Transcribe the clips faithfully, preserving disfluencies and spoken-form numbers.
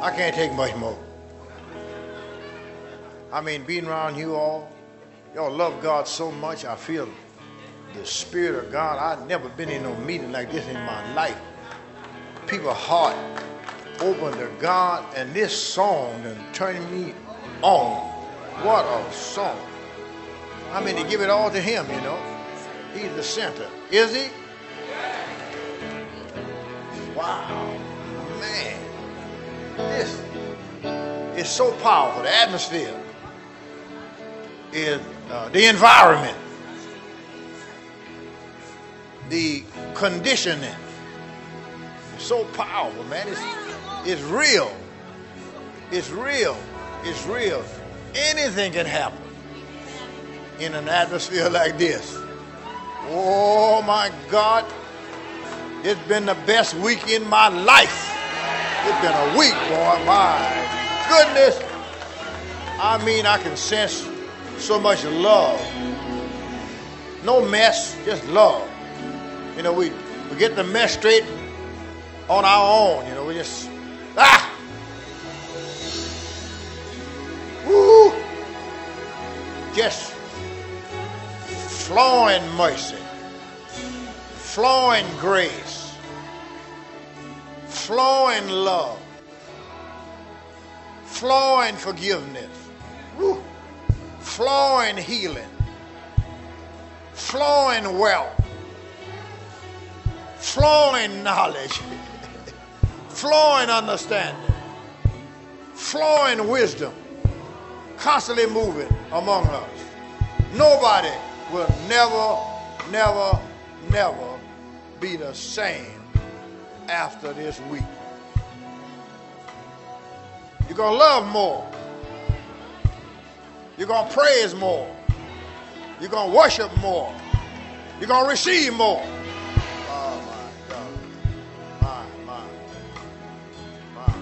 I can't take much more. I mean, being around you all, y'all love God so much. I feel the Spirit of God. I've never been in no meeting like this in my life. People's heart open to God, and this song done turned me on. What a song. I mean, to give it all to Him, you know. He's the center. Is He? Wow. Man. This is so powerful. The atmosphere is uh, the environment, the conditioning. It's so powerful, man. It's, it's real. It's real. It's real. Anything can happen in an atmosphere like this. Oh my God. It's been the best week in my life. It's been a week, boy. My goodness. I mean, I can sense so much love. No mess, just love. You know, we, we get the mess straight on our own. You know, we just, ah! Woo! Just flowing mercy, flowing grace, flowing love, flowing forgiveness, woo, flowing healing, flowing wealth, flowing knowledge, flowing understanding, flowing wisdom, constantly moving among us. Nobody will never, never, never be the same after this week. You're going to love more. You're going to praise more. You're going to worship more. You're going to receive more. Oh, my God. My, my, my.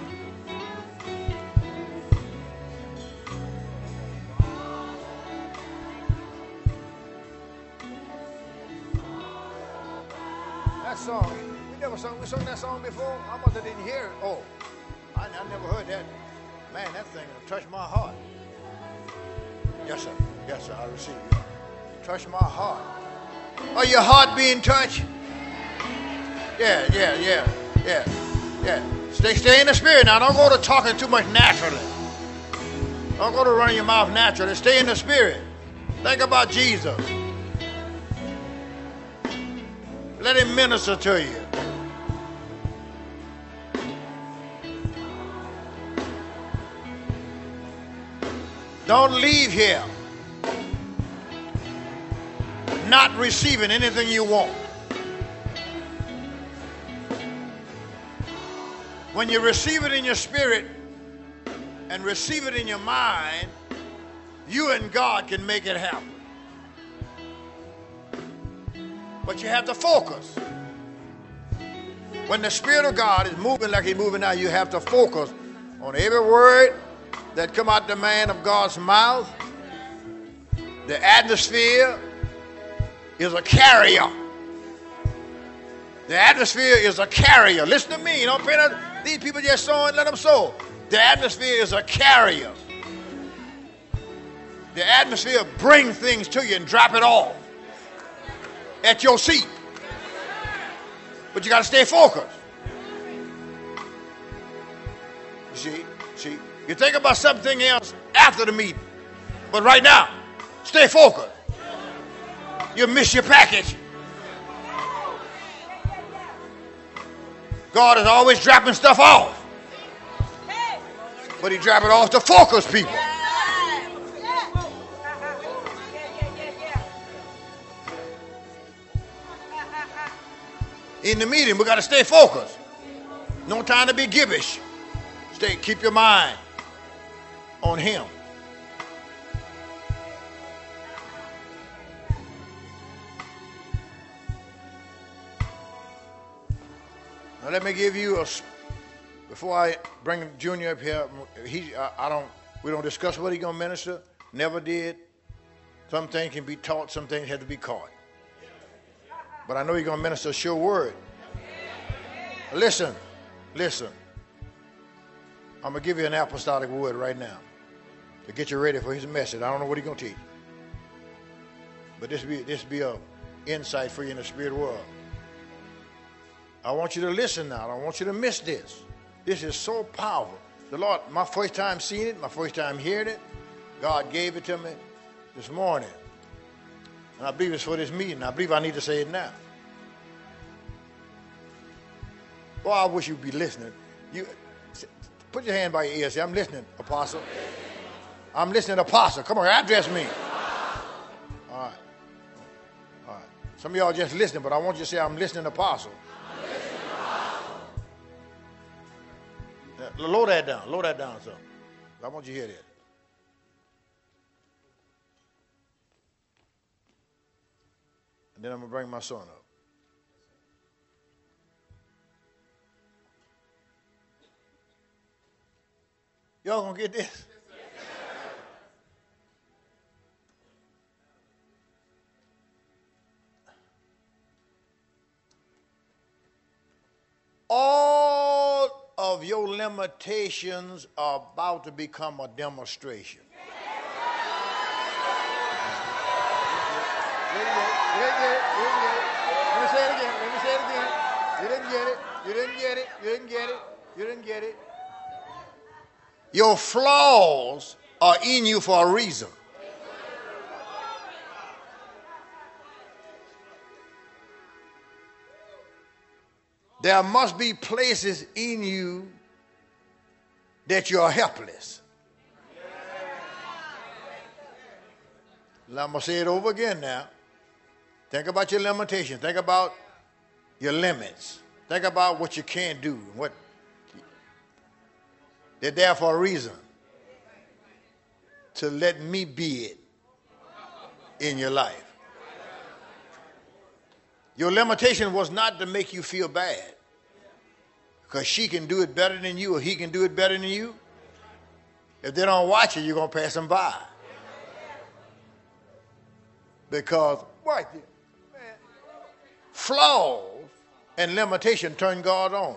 That song, we never sung, we sung that song before? I must have didn't hear it. Oh, I, I never heard that. Man, that thing touched my heart. Yes, sir. Yes, sir. I receive you. Touch my heart. Are your heart being touched? Yeah, yeah, yeah, yeah, yeah. Stay, stay in the spirit now. Don't go to talking too much naturally. Don't go to running your mouth naturally. Stay in the spirit. Think about Jesus. Let Him minister to you. Don't leave here not receiving anything you want. When you receive it in your spirit and receive it in your mind, you and God can make it happen. But you have to focus. When the Spirit of God is moving like He's moving now, you have to focus on every word that come out the man of God's mouth. The atmosphere is a carrier. The atmosphere is a carrier. Listen to me. Don't pay no, these people just sowing, let them sow. The atmosphere is a carrier. The atmosphere brings things to you and drop it off at your seat. But you got to stay focused. You see, see, you think about something else after the meeting. But right now, stay focused. You'll miss your package. God is always dropping stuff off. But He drop it off to focus people. In the meeting, we got to stay focused. No time to be gibbish. Stay, keep your mind on Him. Now let me give you a. Before I bring Junior up here, he I, I don't. We don't discuss what he's gonna minister. Never did. Some things can be taught. Some things have to be caught. But I know you're going to minister a sure word. Listen, listen. I'm going to give you an apostolic word right now to get you ready for his message. I don't know what he's going to teach. But this be this be a insight for you in the spirit world. I want you to listen now. I don't want you to miss this. This is so powerful. The Lord, my first time seeing it, my first time hearing it, God gave it to me this morning. And I believe it's for this meeting. I believe I need to say it now. Boy, I wish you'd be listening. You put your hand by your ear. Say, I'm listening, Apostle. I'm listening, Apostle. Come on, address me. All right. All right. Some of y'all just listening, but I want you to say, I'm listening, Apostle. I'm listening, Apostle. Now, lower that down. Lower that down, son. I want you to hear that. And then I'm going to bring my son up. Y'all going to get this? All of your limitations are about to become a demonstration. You didn't get it. You didn't get it. You didn't get it. Let me say it again. Let me say it again. You didn't get it. You didn't get it. You didn't get it. You didn't get it. Your flaws are in you for a reason. There must be places in you that you're helpless. I'm going to say it over again now. Think about your limitations. Think about your limits. Think about what you can't do. What they're there for a reason. To let me be it in your life. Your limitation was not to make you feel bad. Because she can do it better than you or he can do it better than you. If they don't watch it, you're going to pass them by. Because right there, man, flaws and limitation turn God on.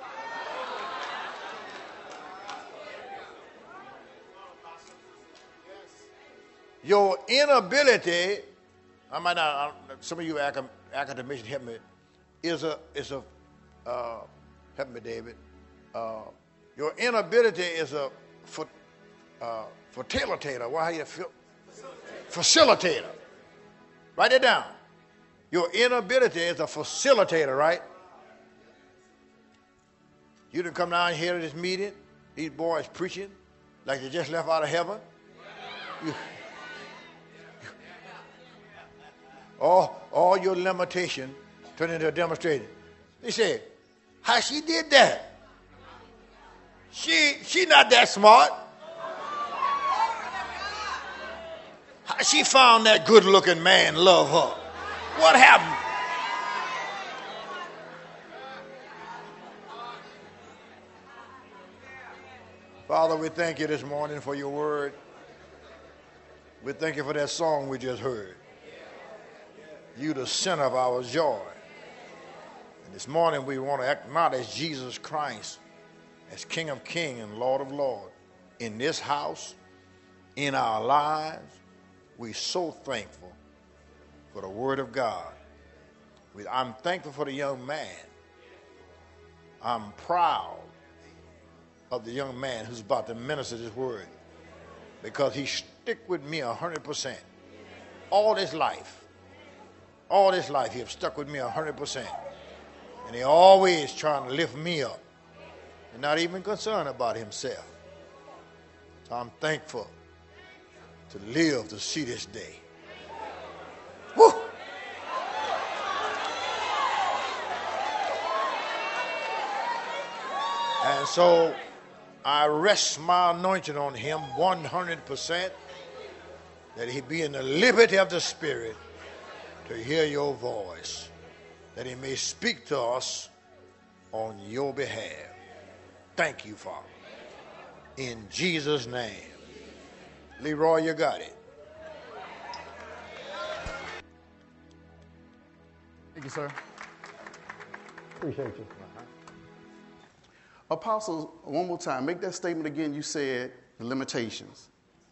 Your inability, I might not, I, some of you academicians help me, is a, is a, uh, help me, David. Uh, your inability is a for, uh, facilitator. Why you feel? Facilitator. Write it down. Your inability is a facilitator, right? You didn't come down here to this meeting, these boys preaching like they just left out of heaven. You, all, all your limitation turned into a demonstration. They said, how she did that? She she not that smart. How she found that good-looking man love her? What happened? Father, we thank you this morning for your word. We thank you for that song we just heard. You the center of our joy. And this morning we want to acknowledge Jesus Christ as King of Kings and Lord of Lords in this house, in our lives. We're so thankful for the word of God. We, I'm thankful for the young man. I'm proud of the young man who's about to minister this word because he stick with me one hundred percent. All his life. All his life, he has stuck with me one hundred percent. And he always trying to lift me up and not even concerned about himself. So I'm thankful to live to see this day. Woo! And so I rest my anointing on him one hundred percent that he be in the liberty of the Spirit to hear your voice, that he may speak to us on your behalf. Thank you, Father. In Jesus' name. Leroy, you got it. Thank you, sir. Appreciate you. Apostle, one more time, make that statement again. You said the limitations.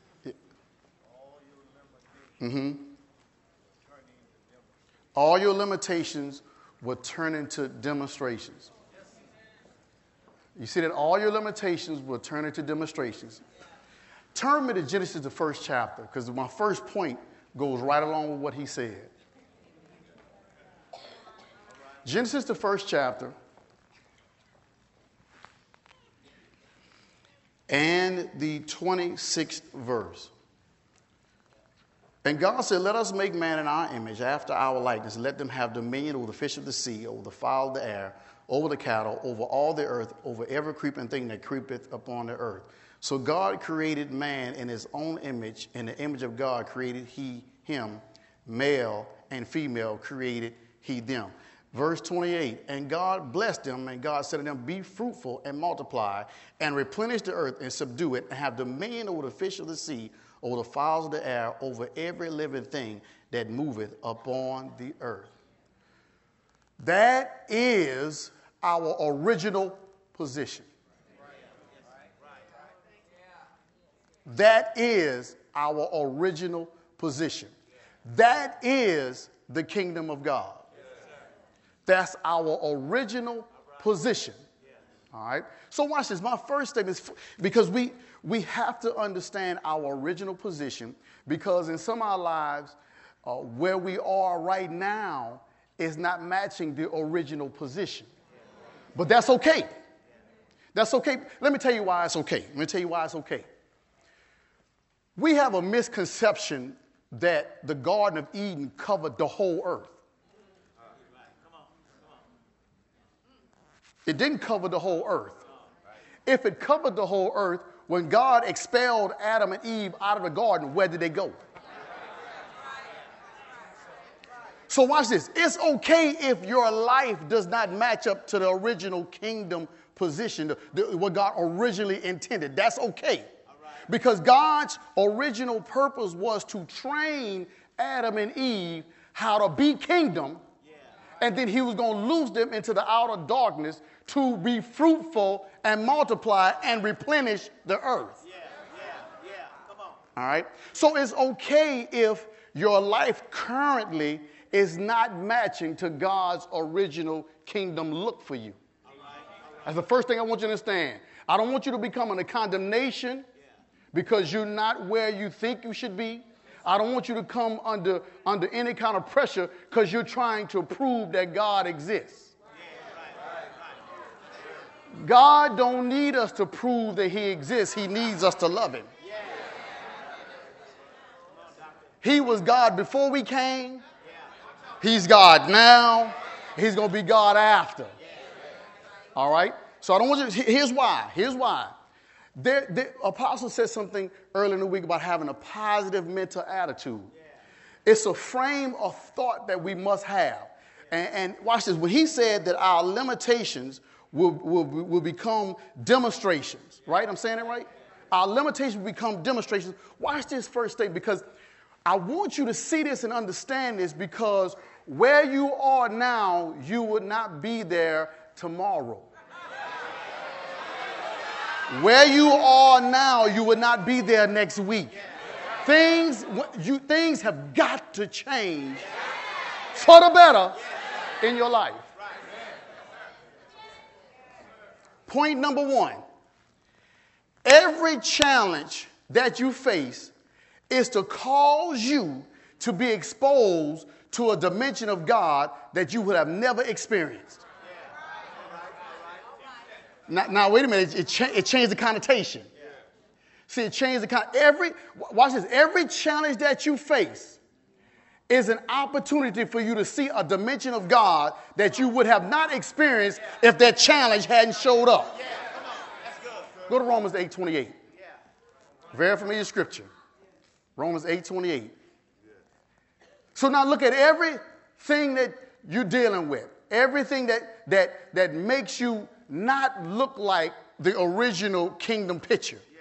Mm-hmm. All your limitations will turn into demonstrations. You see that all your limitations will turn into demonstrations. Turn me to Genesis, the first chapter, because my first point goes right along with what he said. Genesis, the first chapter, and the twenty-sixth verse. And God said, let us make man in our image, after our likeness, and let them have dominion over the fish of the sea, over the fowl of the air, over the cattle, over all the earth, over every creeping thing that creepeth upon the earth. So God created man in his own image. In the image of God created he him. Male and female created he them. Verse twenty-eight, and God blessed them, and God said to them, be fruitful and multiply, and replenish the earth and subdue it, and have dominion over the fish of the sea, over the fowls of the air, over every living thing that moveth upon the earth. That is our original position. That is our original position. That is the kingdom of God. That's our original position. All right. So watch this. My first statement is because we we have to understand our original position, because in some of our lives, uh, where we are right now is not matching the original position. But that's okay. That's okay. Let me tell you why it's okay. Let me tell you why it's okay. We have a misconception that the Garden of Eden covered the whole earth. It didn't cover the whole earth. If it covered the whole earth, when God expelled Adam and Eve out of the garden, where did they go? So watch this. It's okay if your life does not match up to the original kingdom position, the, the, what God originally intended. That's okay. Because God's original purpose was to train Adam and Eve how to be kingdom, and then he was going to lose them into the outer darkness to be fruitful and multiply and replenish the earth. Yeah, yeah, yeah. Come on. All right? So it's okay if your life currently is not matching to God's original kingdom look for you. All right, all right. That's the first thing I want you to understand. I don't want you to become in a condemnation because you're not where you think you should be. I don't want you to come under, under any kind of pressure because you're trying to prove that God exists. God don't need us to prove that he exists. He needs us to love him. He was God before we came. He's God now. He's going to be God after. All right? So I don't want you to, here's why. Here's why. The, the apostle said something earlier in the week about having a positive mental attitude. It's a frame of thought that we must have. And, and watch this. When he said that our limitations will, will, will become demonstrations, right? I'm saying it right? Our limitations will become demonstrations. Watch this first statement, because I want you to see this and understand this, because where you are now, you would not be there tomorrow. Where you are now, you would not be there next week. Things, you, things have got to change for the better in your life. Point number one, every challenge that you face is to cause you to be exposed to a dimension of God that you would have never experienced. Now, now wait a minute. It, cha- it changed the connotation. See, it changed the con. Every watch this. Every challenge that you face is an opportunity for you to see a dimension of God that you would have not experienced if that challenge hadn't showed up. Yeah, come on. That's good. Go to Romans eight twenty-eight. Yeah. Very familiar scripture. Romans eight twenty-eight. So now look at everything that you're dealing with. Everything that that that makes you not look like the original kingdom picture. Yeah.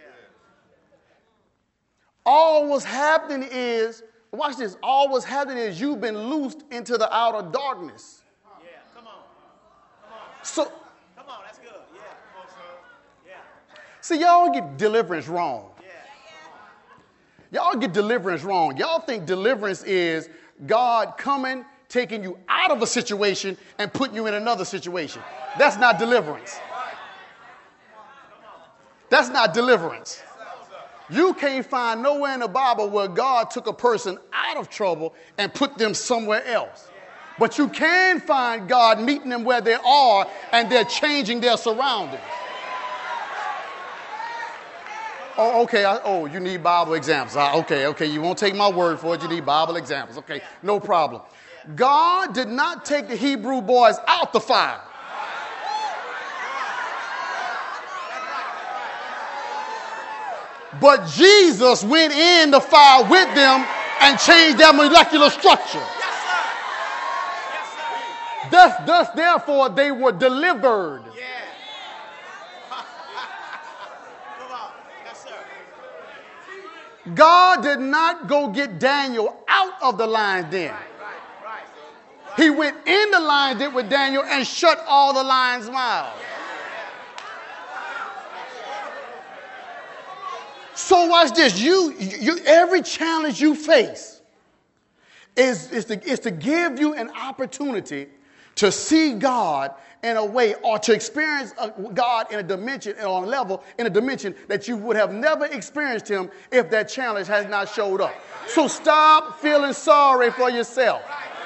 All what's happening is, watch this, all what's happening is you've been loosed into the outer darkness. Yeah, come on. Come on. So, come on, that's good. Yeah. See, y'all get deliverance wrong. Y'all get deliverance wrong. Y'all think deliverance is God coming, taking you out of a situation and putting you in another situation. That's not deliverance. That's not deliverance. You can't find nowhere in the Bible where God took a person out of trouble and put them somewhere else. But you can find God meeting them where they are and they're changing their surroundings. Oh, okay. I, oh, you need Bible examples. Uh, okay, okay. You won't take my word for it. You need Bible examples. Okay, no problem. God did not take the Hebrew boys out the fire. But Jesus went in the fire with them and changed their molecular structure. Yes, sir. Yes, sir. Thus, thus, therefore, they were delivered. Yeah. Come on. Yes, sir. God did not go get Daniel out of the lion's den. Right, right, right. He went in the lion's den with Daniel and shut all the lions' mouths. So watch this. You, you, every challenge you face is, is, to, is to give you an opportunity to see God in a way or to experience a, God in a dimension, on a level, in a dimension that you would have never experienced him if that challenge has not showed up. So stop feeling sorry for yourself.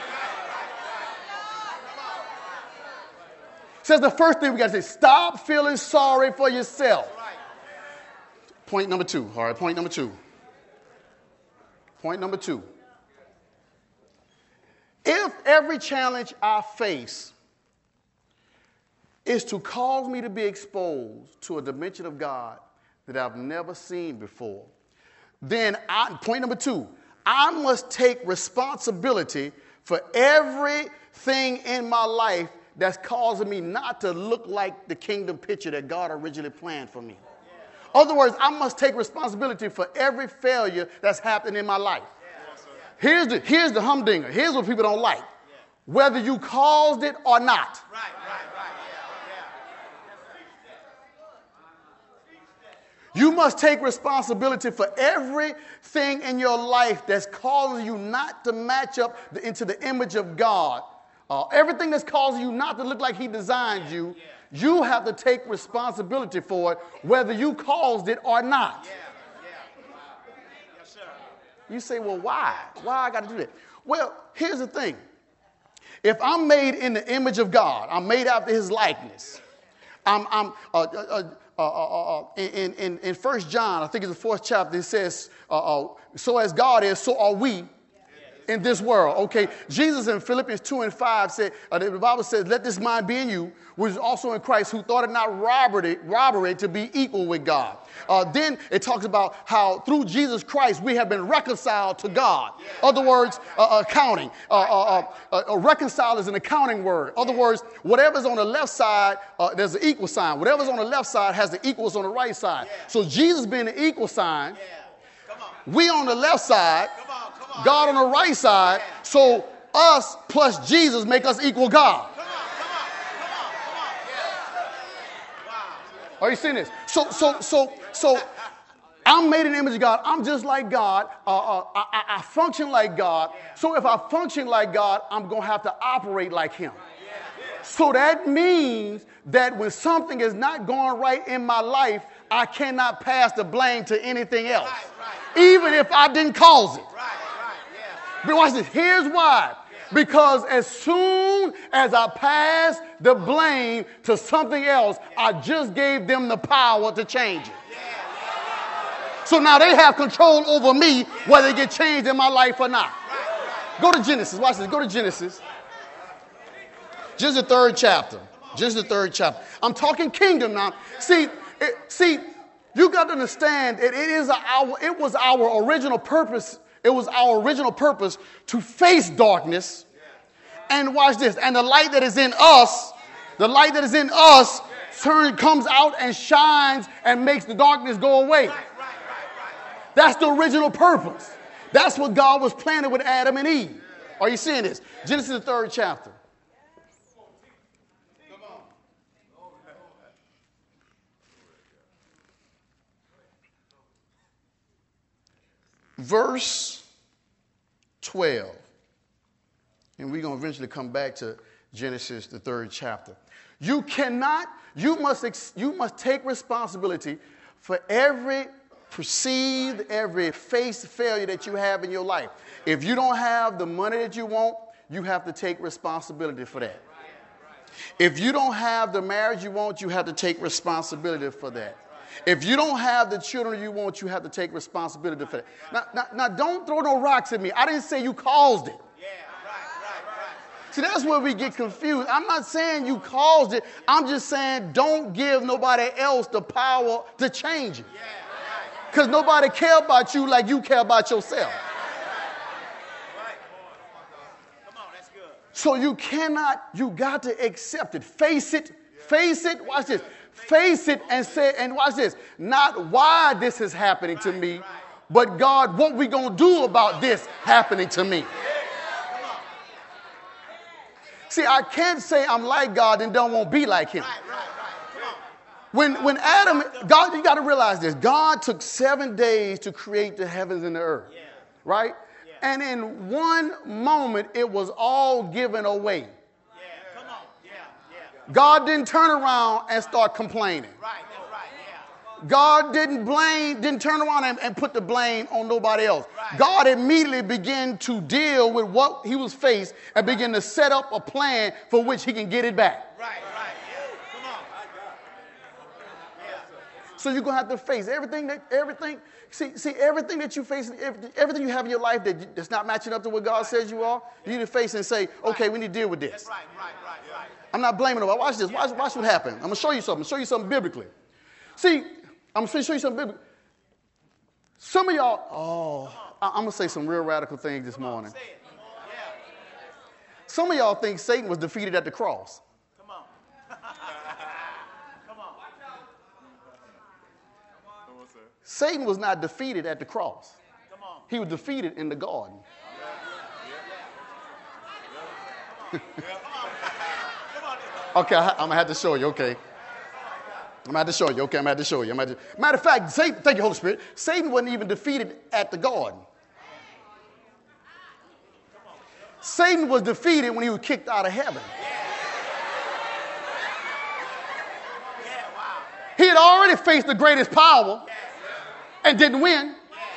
Says the first thing we got to say, stop feeling sorry for yourself. Point number two. All right, point number two. Point number two. If every challenge I face is to cause me to be exposed to a dimension of God that I've never seen before, then I, point number two, I must take responsibility for everything in my life that's causing me not to look like the kingdom picture that God originally planned for me. In other words, I must take responsibility for every failure that's happened in my life. Here's the, here's the humdinger. Here's what people don't like. Whether you caused it or not. Right, right, right. Yeah, You must take responsibility for everything in your life that's causing you not to match up the, into the image of God. Uh, everything that's causing you not to look like he designed you. You have to take responsibility for it, whether you caused it or not. yeah, yeah. Yes, sir. You say, well, why? Why I got to do that? Well, here's the thing. If I'm made in the image of God, I'm made after his likeness. I'm, I'm uh, uh, uh, uh, uh, in, in, in First John, I think it's the fourth chapter, it says, uh, uh, so as God is, so are we in this world. Okay, Jesus in Philippians two and five said, uh, the Bible says, let this mind be in you, which is also in Christ, who thought it not robbery, robbery to be equal with God. Uh, then it talks about how through Jesus Christ we have been reconciled to God. Other words, uh, accounting. Uh, uh, uh, uh, reconcile is an accounting word. Other words, whatever's on the left side, uh, there's an equal sign. Whatever's on the left side has the equals on the right side. So Jesus being the equal sign, we on the left side, God on the right side, so us plus Jesus make us equal God. Are you seeing this? So, so, so, so, I'm made in the image of God. I'm just like God. Uh, uh, I, I function like God. So if I function like God, I'm going to have to operate like him. So that means that when something is not going right in my life, I cannot pass the blame to anything else, even if I didn't cause it. But watch this. Here's why. Because as soon as I pass the blame to something else, I just gave them the power to change it. So now they have control over me, whether it get changed in my life or not. Go to Genesis. Watch this. Go to Genesis. Just the third chapter. Just the third chapter. I'm talking kingdom now. See, it, see, you got to understand it, it is our. It was our original purpose. It was our original purpose to face darkness. And watch this. And the light that is in us, the light that is in us, turn comes out and shines and makes the darkness go away. That's the original purpose. That's what God was planning with Adam and Eve. Are you seeing this? Genesis the third chapter. verse twelve. And we're going to eventually come back to Genesis, the third chapter. You cannot, you must, ex, you must take responsibility for every perceived, every face failure that you have in your life. If you don't have the money that you want, you have to take responsibility for that. If you don't have the marriage you want, you have to take responsibility for that. If you don't have the children you want, you have to take responsibility for that. Now, now, now don't throw no rocks at me. I didn't say you caused it. See, that's where we get confused. I'm not saying you caused it. I'm just saying don't give nobody else the power to change it. Because nobody care about you like you care about yourself. So you cannot, you got to accept it. Face it. Face it. Watch this. Face it and say, and watch this. Not why this is happening to me, but God, what we going to do about this happening to me. See, I can't say I'm like God and don't want to be like him. When, when Adam, God, you got to realize this. God took seven days to create the heavens and the earth, right? And in one moment, it was all given away. God didn't turn around and start complaining. God didn't blame, didn't turn around and, and put the blame on nobody else. Right. God immediately began to deal with what he was faced and began to set up a plan for which he can get it back. Right, right, yeah. Come on. Yeah. So you're going to have to face everything that, everything, see, see, everything that you face, everything, everything you have in your life that, that's not matching up to what God right. says you are, you need to face and say, okay, right. we need to deal with this. Right, right, right, right. I'm not blaming nobody. Watch this. Watch, watch what happened. I'm going to show you something. I'm going to show you something biblically. See, I'm going to show you something biblically. Some of y'all, oh, I'm going to say some real radical things this morning. Some of y'all think Satan was defeated at the cross. Come on. Come on. Satan was not defeated at the cross. He was defeated in the garden. Okay, I'm going to have to show you, okay. I'm going to have to show you, okay, I'm going to have to show you. I'm to... Matter of fact, Satan, thank you, Holy Spirit, Satan wasn't even defeated at the garden. Satan was defeated when he was kicked out of heaven. He had already faced the greatest power and didn't win.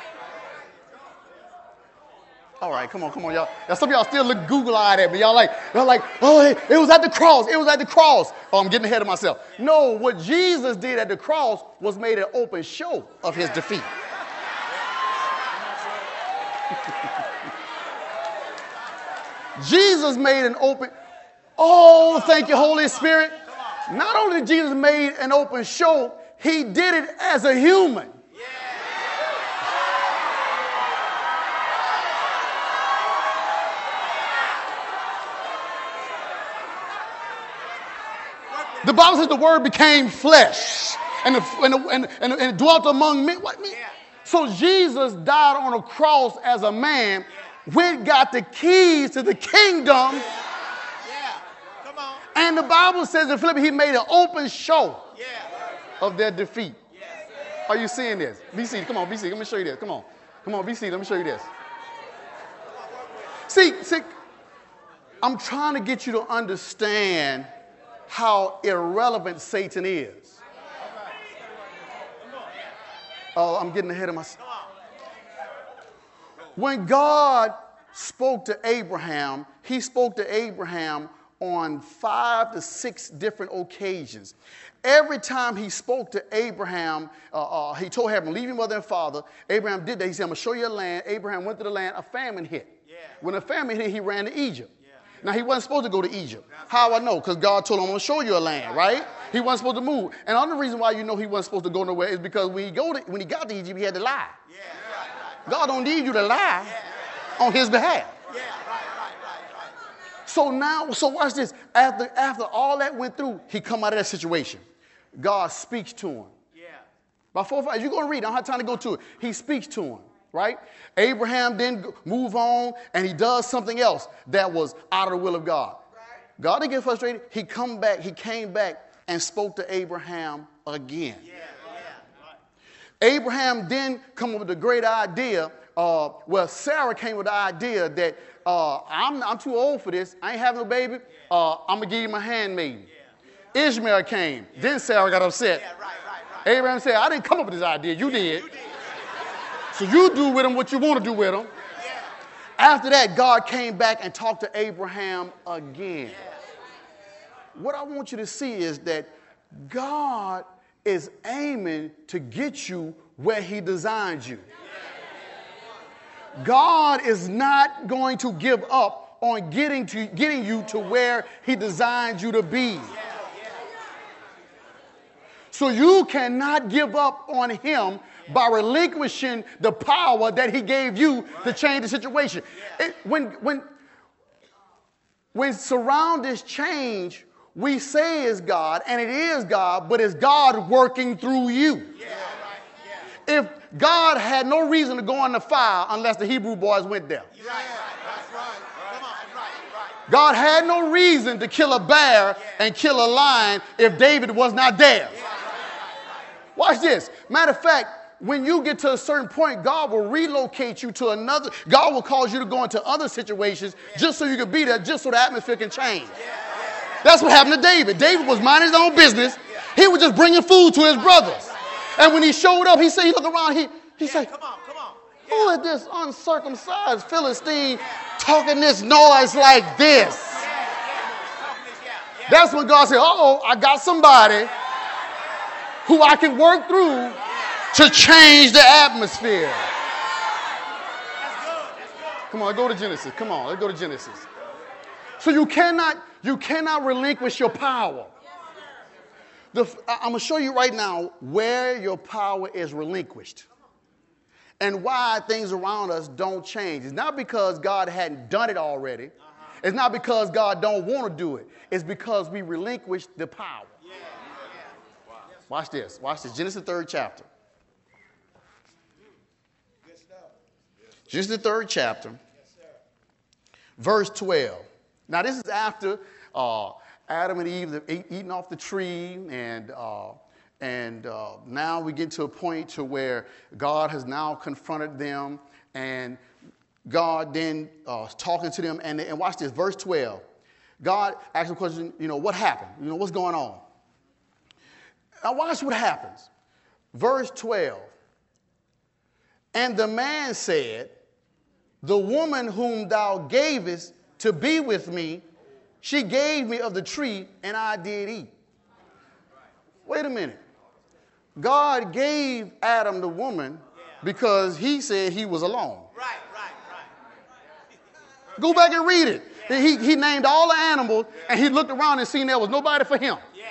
All right, come on, come on, y'all. Now, some of y'all still look Google-eyed at me. Y'all like, y'all like, oh, hey, it was at the cross. It was at the cross. Oh, I'm getting ahead of myself. No, what Jesus did at the cross was made an open show of his defeat. Jesus made an open, oh, thank you, Holy Spirit. Not only did Jesus made an open show, he did it as a human. The Bible says the word became flesh and, the, and, the, and, and, and it dwelt among men. What? So Jesus died on a cross as a man. We got the keys to the kingdom. Yeah. Yeah. Come on. And the Bible says in Philippians, he made an open show yeah. of their defeat. Yeah. Are you seeing this? Be seated. Come on, be seated. Let me show you this. Come on. Come on, be seated. Let me show you this. See, see, I'm trying to get you to understand how irrelevant Satan is. Oh, I'm getting ahead of myself. When God spoke to Abraham, he spoke to Abraham on five to six different occasions. Every time he spoke to Abraham, uh, uh, he told him, leave your mother and father. Abraham did that. He said, I'm going to show you a land. Abraham went to the land. A famine hit. Yeah. When a famine hit, he ran to Egypt. Now, he wasn't supposed to go to Egypt. How I know? Because God told him, I'm going to show you a land, right? He wasn't supposed to move. And another reason why you know he wasn't supposed to go nowhere is because when he, go to, when he got to Egypt, he had to lie. God don't need you to lie on his behalf. So now, so watch this. After, after all that went through, he come out of that situation. God speaks to him. About four or five, you're going to read. I don't have time to go to it. He speaks to him. Right? Abraham then move on and he does something else that was out of the will of God. God didn't get frustrated. He come back, he came back and spoke to Abraham again. Yeah, yeah. Abraham then come up with the great idea uh, well, Sarah came with the idea that uh, I'm, I'm too old for this. I ain't having no baby. Uh, I'm going to give you my handmaiden. Yeah. Ishmael came. Yeah. Then Sarah got upset. Yeah, right, right, right. Abraham said, I didn't come up with this idea. You yeah, did. You did. So you do with him what you want to do with him. Yeah. After that, God came back and talked to Abraham again. Yeah. What I want you to see is that God is aiming to get you where he designed you. God is not going to give up on getting to getting you to where he designed you to be. So you cannot give up on him by relinquishing the power that he gave you to change the situation. It, when, when, when surroundings change, we say it's God, and it is God, but it's God working through you. If God had no reason to go on the fire unless the Hebrew boys went there. God had no reason to kill a bear and kill a lion if David was not there. Watch this. Matter of fact, when you get to a certain point, God will relocate you to another. God will cause you to go into other situations just so you can be there, just so the atmosphere can change. That's what happened to David. David was minding his own business. He was just bringing food to his brothers. And when he showed up, he said, he looked around, he, he said, come on, come on. Who is this uncircumcised Philistine talking this noise like this? That's when God said, uh-oh, I got somebody who I can work through to change the atmosphere. Come on, go to Genesis. Come on, let's go to Genesis. So you cannot, you cannot relinquish your power. The, I'm going to show you right now where your power is relinquished and why things around us don't change. It's not because God hadn't done it already. Uh-huh. It's not because God don't want to do it. It's because we relinquished the power. Yeah. Yeah. Wow. Watch this. Watch this. Genesis the third chapter. Genesis the third chapter, verse twelve. Now this is after uh, Adam and Eve have eaten off the tree, and uh, and uh, now we get to a point to where God has now confronted them, and God then uh, talking to them, and, and watch this, verse twelve. God asked the question, you know, what happened? You know, what's going on? Now watch what happens. Verse twelve. And the man said, the woman whom thou gavest to be with me, she gave me of the tree, and I did eat. Wait a minute. God gave Adam the woman because he said he was alone. Right, right, right. Go back and read it. He, he named all the animals, and he looked around and seen there was nobody for him. Yeah.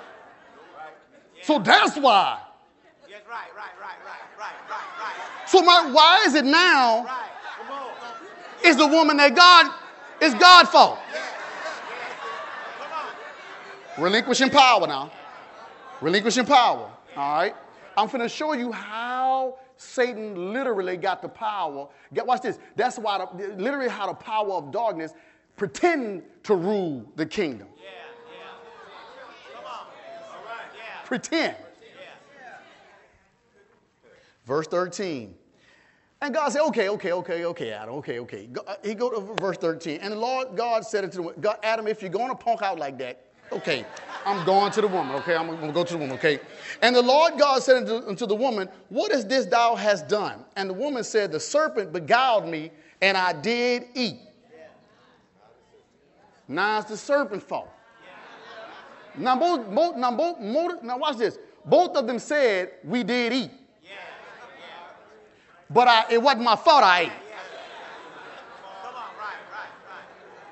So that's why. Yes, right, right, right, right, right, right, right. So my, why is it now right. is the woman that God is God for? Yeah. Relinquishing power now. Relinquishing power. All right. I'm going to show you how Satan literally got the power. Get, watch this. That's why the, literally how the power of darkness pretend to rule the kingdom. Yeah, yeah. Come on. All right. Yeah. Pretend. Yeah. Verse thirteen. And God said, okay, okay, okay, okay, Adam, okay, okay. He go to verse thirteen. And the Lord God said unto him, God, Adam, if you're going to punk out like that, okay, I'm going to the woman, okay? I'm going to go to the woman, okay? And the Lord God said unto, unto the woman, what is this thou hast done? And the woman said, the serpent beguiled me, and I did eat. Now it's the serpent's fault. Now, both, both, now, both, both, now watch this. Both of them said, we did eat. But I, it wasn't my fault I ate. Come on, right, right, right.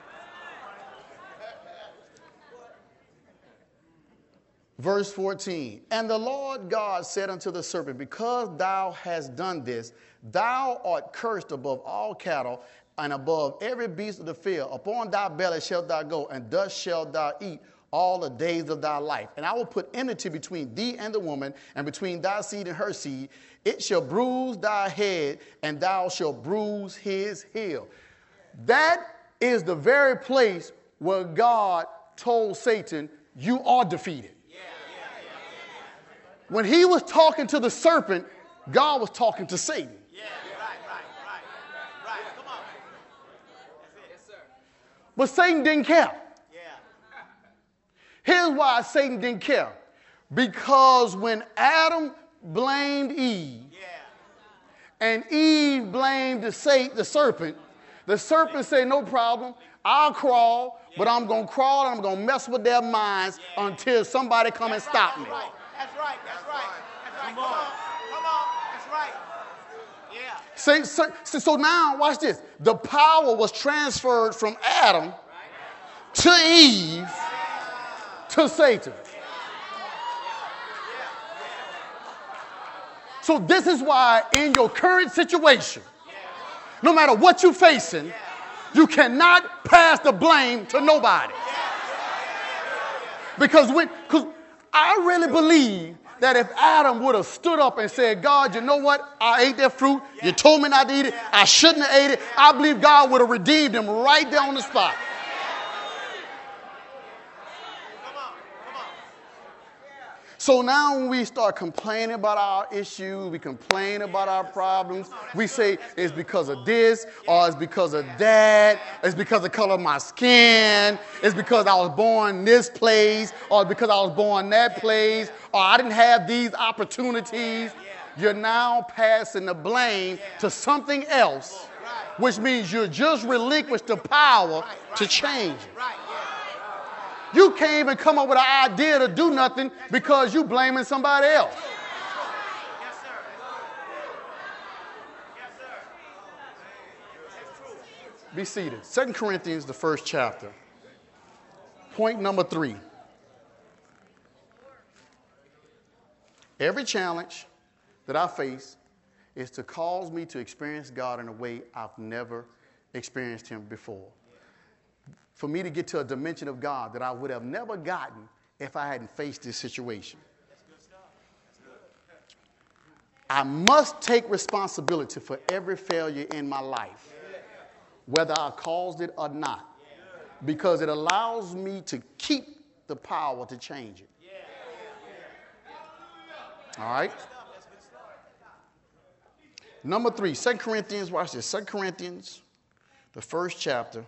Verse fourteen. And the Lord God said unto the serpent, because thou hast done this, thou art cursed above all cattle and above every beast of the field. Upon thy belly shalt thou go, and thus shalt thou eat all the days of thy life. And I will put enmity between thee and the woman, and between thy seed and her seed. It shall bruise thy head, and thou shalt bruise his heel. That is the very place where God told Satan, you are defeated. When he was talking to the serpent, God was talking to Satan. But Satan didn't care. Yeah. Here's why Satan didn't care. Because when Adam blamed Eve, Yeah. and Eve blamed the, Satan, the serpent, the serpent said, no problem, I'll crawl, but I'm going to crawl and I'm going to mess with their minds until somebody come and stop me. That's right. That's right. That's right. That's right. Come on. Come on. That's right. Yeah. See, so, so now, watch this. The power was transferred from Adam to Eve to Satan. So this is why in your current situation, no matter what you're facing, you cannot pass the blame to nobody. Because when, because I really believe that if Adam would have stood up and said, God, you know what? I ate that fruit. You told me not to eat it. I shouldn't have ate it. I believe God would have redeemed him right there on the spot. So now when we start complaining about our issues, we complain about our problems, we say it's because of this, or it's because of that, it's because of the color of my skin, it's because I was born this place, or because I was born that place, or I didn't have these opportunities. You're now passing the blame to something else, which means you just relinquished the power to change it. You can't even come up with an idea to do nothing because you blaming somebody else. Yes, sir. Yes, sir. Be seated. Second Corinthians, the first chapter. Point number three. Every challenge that I face is to cause me to experience God in a way I've never experienced him before. For me to get to a dimension of God that I would have never gotten if I hadn't faced this situation. I must take responsibility for every failure in my life, whether I caused it or not, because it allows me to keep the power to change it. All right? Number three, Second Corinthians, watch this, Second Corinthians, the first chapter,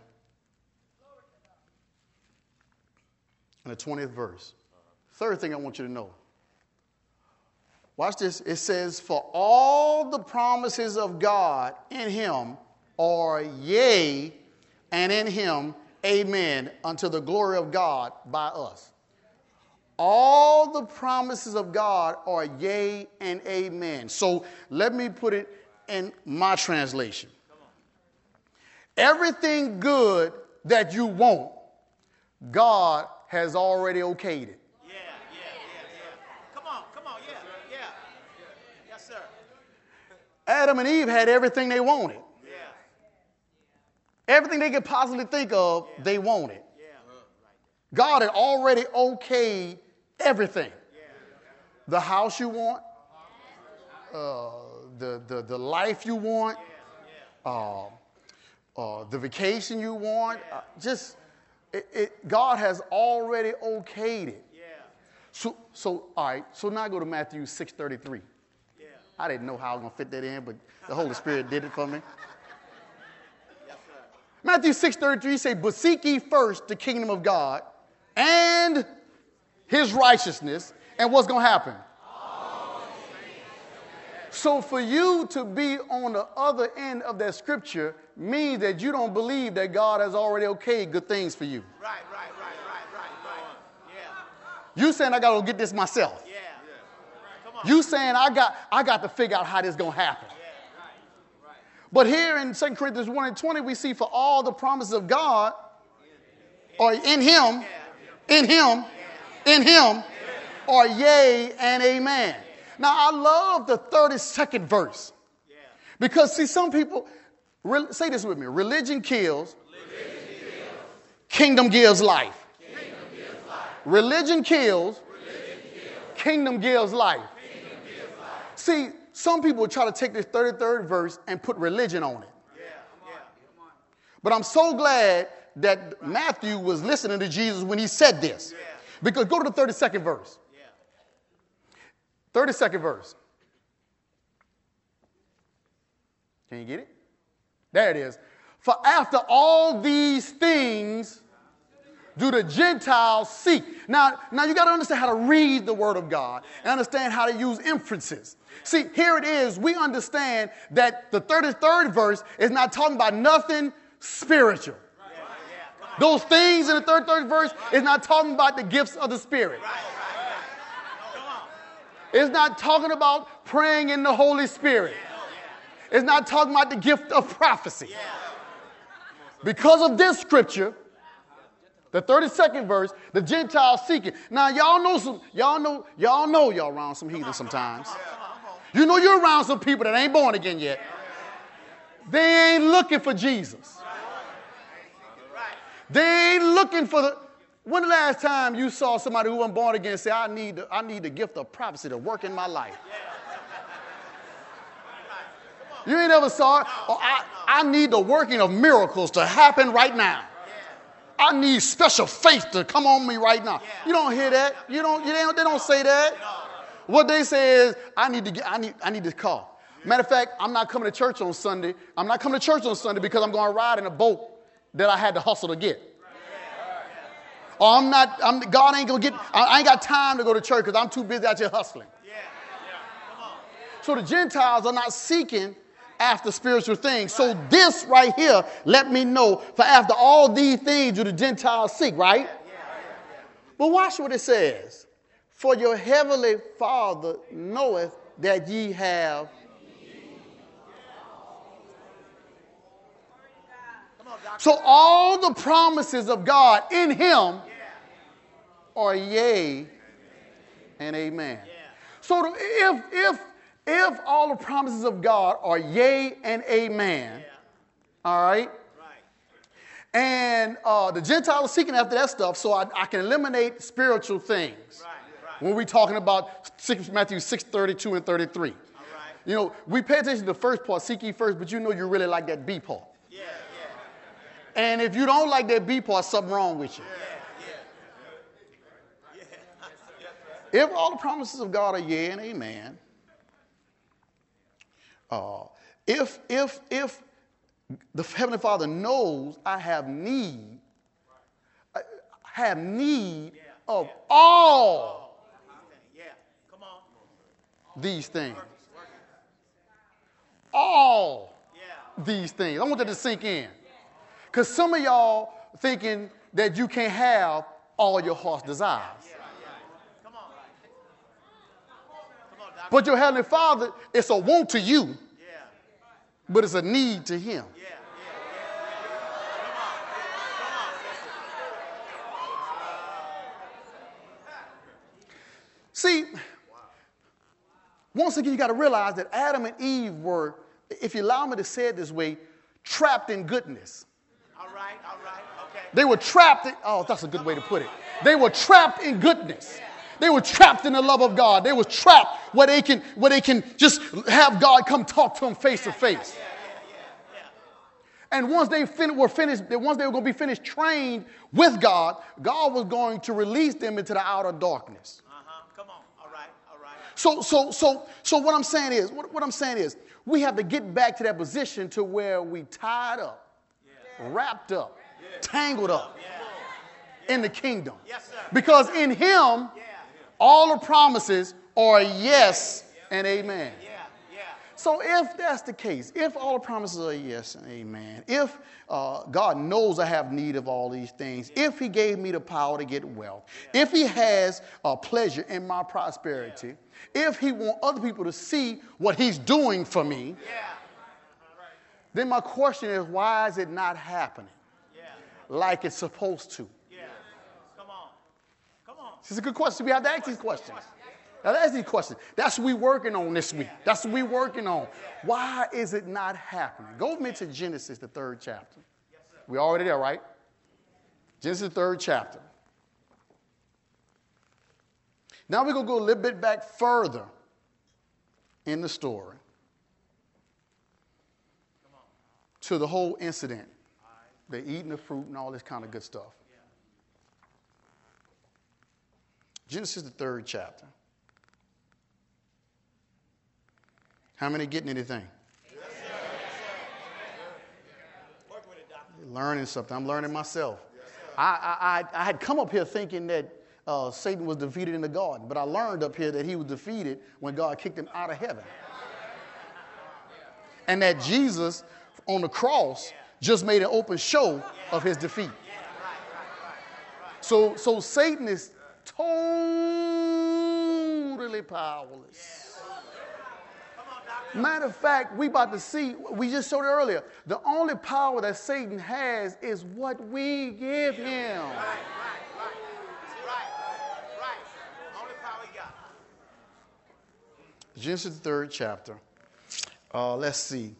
and the twentieth verse. Third thing I want you to know. Watch this. It says, for all the promises of God in him are yea, and in him amen, unto the glory of God by us. All the promises of God are yea and amen. So let me put it in my translation. Everything good that you want, God has already okayed it. Yeah, yeah, yeah, yeah. Come on, come on, yeah, yeah. Yes, sir. Adam and Eve had everything they wanted. Yeah. Everything they could possibly think of, yeah. they wanted. Yeah. God had already okayed everything. Yeah. The house you want, uh, the, the, the life you want, yeah. Yeah. Uh, uh, the vacation you want, yeah. uh, just... It, it, God has already okayed it. Yeah. So, so, all right, so now go to Matthew six thirty-three. Yeah. I didn't know how I was going to fit that in, but the Holy Spirit did it for me. Yes, sir. Matthew six thirty-three say, but seek ye first the kingdom of God and his righteousness, and what's going to happen? So for you to be on the other end of that scripture means that you don't believe that God has already okayed good things for you. Right, right, right, right, right, right. Yeah. You saying I got to get this myself. Yeah. Come on. You saying I got I got to figure out how this is going to happen. Yeah. Right, right. But here in Second Corinthians one and twenty, we see for all the promises of God or in him, in him, in him, or yea and amen. Now, I love the thirty-second verse. Yeah. Because, see, some people, re, say this with me. Religion kills. Religion kills. Kingdom gives life. Kingdom gives life. Religion kills. Religion kills. Kingdom gives life. Kingdom gives life. See, some people try to take this thirty-third verse and put religion on it. Yeah. Yeah. But I'm so glad that Matthew was listening to Jesus when he said this. Yeah. Because go to the thirty-second verse. thirty-second verse. Can you get it? There it is. For after all these things do the Gentiles seek. Now, now you got to understand how to read the Word of God and understand how to use inferences. See, here it is. We understand that the thirty-third verse is not talking about nothing spiritual. Those things in the thirty-third verse is not talking about the gifts of the Spirit. It's not talking about praying in the Holy Spirit. It's not talking about the gift of prophecy. Because of this scripture, the thirty-second verse, the Gentiles seeking. Now, y'all know some, y'all know, y'all know y'all around some heathens sometimes. You know you're around some people that ain't born again yet. They ain't looking for Jesus. They ain't looking for the... When the last time you saw somebody who wasn't born again say, I need, the, I need the gift of prophecy to work in my life? You ain't ever saw it? Or I, I need the working of miracles to happen right now. I need special faith to come on me right now. You don't hear that. You don't, you don't, they don't say that. What they say is, I need to get, I need, I need this car. Matter of fact, I'm not coming to church on Sunday. I'm not coming to church on Sunday because I'm going to ride in a boat that I had to hustle to get. Or I'm not, I'm, God ain't going to get, I ain't got time to go to church because I'm too busy out here hustling. So the Gentiles are not seeking after spiritual things. So this right here, let me know, for after all these things do the Gentiles seek, right? But watch what it says. For your heavenly Father knoweth that ye have. So all the promises of God in him are yea and amen. So if, if, if all the promises of God are yea and amen, all right, and uh, the Gentiles are seeking after that stuff, so I, I can eliminate spiritual things. When we're talking about Matthew six, thirty-two and thirty-three. Right. You know, we pay attention to the first part, seek ye first, but you know you really like that B part. Yeah, yeah. And if you don't like that B part, something wrong with you. Yeah, yeah. If all the promises of God are yea and amen, uh, if, if, if the Heavenly Father knows I have need, I have need of all these things. All these things. I want that to sink in. Because some of y'all thinking that you can't have all your heart's desires. But your Heavenly Father, it's a want to you, but it's a need to him. See, once again, you got to realize that Adam and Eve were, if you allow me to say it this way, trapped in goodness. All right, all right, okay. They were trapped in, oh, that's a good way to put it. They were trapped in goodness. They were trapped in the love of God. They were trapped where they can, where they can just have God come talk to them face to face. And once they fin- were finished, once they were going to be finished trained with God, God was going to release them into the outer darkness. So, so, so, so what I'm saying is, what, what I'm saying is, we have to get back to that position to where we tied up, yeah. wrapped up, yeah. tangled up yeah. in the kingdom. Yes, because in him, yeah. all the promises are yes yeah. and amen. Yeah. Yeah. So if that's the case, if all the promises are yes and amen, if uh, God knows I have need of all these things, yeah. if he gave me the power to get wealth, yeah. if he has uh, pleasure in my prosperity, yeah. if he wants other people to see what he's doing for me, yeah. then my question is, why is it not happening yeah. like it's supposed to? Yeah. Come on. Come on. This is a good question. We have to ask these questions. Now, ask these questions. That's what we're working on this week. That's what we're working on. Why is it not happening? Go with me to Genesis, the third chapter. We're already there, right? Genesis, the third chapter. Now we're going to go a little bit back further in the story to the whole incident. They're eating the fruit and all this kind of good stuff. Genesis, the third chapter. How many getting anything? Yes, sir. Work with it. learning something. I'm learning myself. I, I, I, I had come up here thinking that uh, Satan was defeated in the garden, but I learned up here that he was defeated when God kicked him out of heaven. And that Jesus on the cross just made an open show of his defeat. So, so Satan is totally powerless. Matter of fact, we about to see, we just showed it earlier, the only power that Satan has is what we give him. Right, right, right. Right, right. Only power he got. Genesis, the third chapter. Uh, let's see.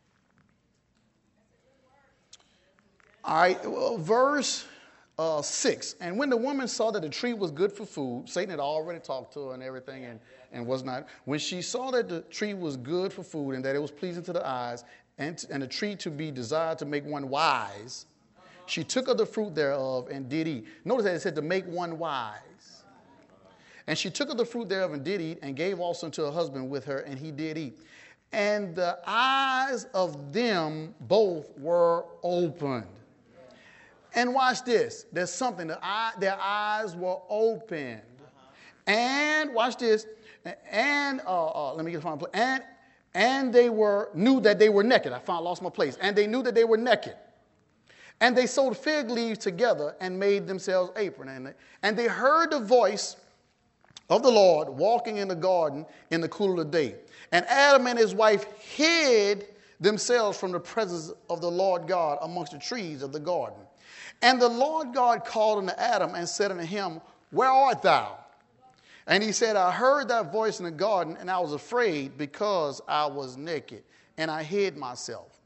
All right, well, verse uh, six. And when the woman saw that the tree was good for food, Satan had already talked to her and everything, and and was not. When she saw that the tree was good for food and that it was pleasing to the eyes and, and a tree to be desired to make one wise, she took of the fruit thereof and did eat. Notice that it said to make one wise. And she took of the fruit thereof and did eat and gave also to her husband with her, and he did eat. And the eyes of them both were opened. And watch this. There's something. The eye, their eyes were opened. And watch this. And uh, uh, let me get a final place. And and they were knew that they were naked. I found lost my place. And they knew that they were naked. And they sewed fig leaves together and made themselves aprons. And they, and they heard the voice of the Lord walking in the garden in the cool of the day. And Adam and his wife hid themselves from the presence of the Lord God amongst the trees of the garden. And the Lord God called unto Adam and said unto him, Where art thou? And he said, I heard that voice in the garden, and I was afraid because I was naked, and I hid myself.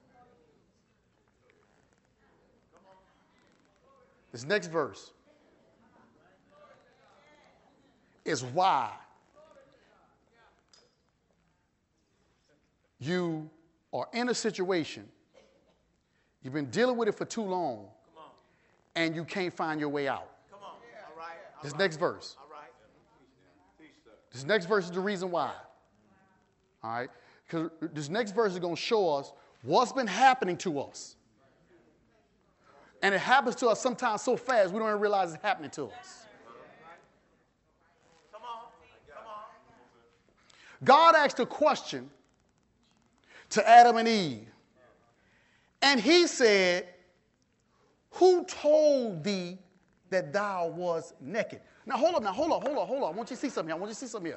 This next verse is why you are in a situation, you've been dealing with it for too long, and you can't find your way out. Come on. All right. All this right. next verse. All right. This next verse is the reason why. All right? Because this next verse is going to show us what's been happening to us. And it happens to us sometimes so fast we don't even realize it's happening to us. Come on. Come on. God asked a question to Adam and Eve. And he said, Who told thee that thou was naked? Now, hold up, now, hold up, hold up, hold up. I want you to see something here. I want you to see something here.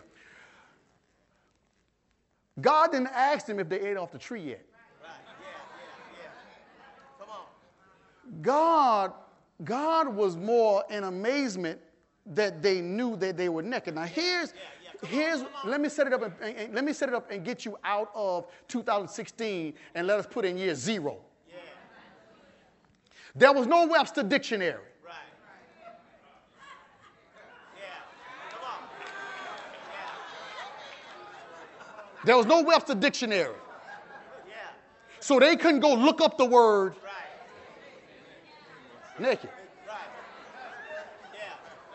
God didn't ask them if they ate off the tree yet. Right. Yeah, yeah, yeah. Come on. God, God was more in amazement that they knew that they were naked. Now, here's, yeah, yeah. here's. On, let me set it up, and, and, and let me set it up and get you out of two thousand sixteen and let us put in year zero. Yeah. There was no Webster dictionary. There was no Webster dictionary. Yeah. So they couldn't go look up the word right. naked. Right. Yeah.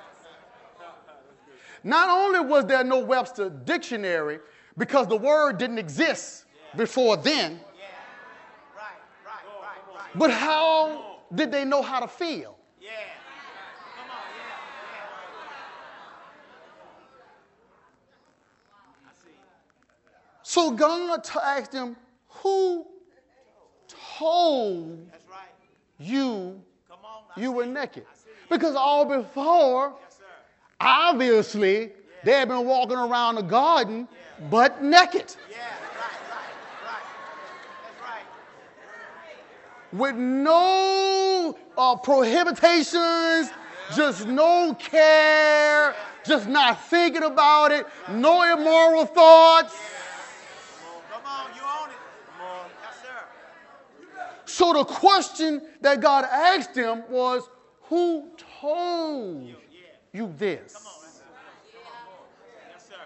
Not only was there no Webster dictionary because the word didn't exist yeah. before then, yeah. right, right, right, right. but how did they know how to feel? Yeah. Come on, yeah, yeah. I see. So God asked them, who told That's right. you Come on, you were naked? Because all before, yes, obviously, yeah. they had been walking around the garden, yeah. but naked. Yeah, right, right, right. That's right. With no uh, prohibitions, yeah. just no care, yeah. just not thinking about it, right. no immoral thoughts. Yeah. Come on, you own it. Come on. Yes, sir. So the question that God asked him was, who told you, yeah. you this? Come on, that's it. Come on. Yes, sir.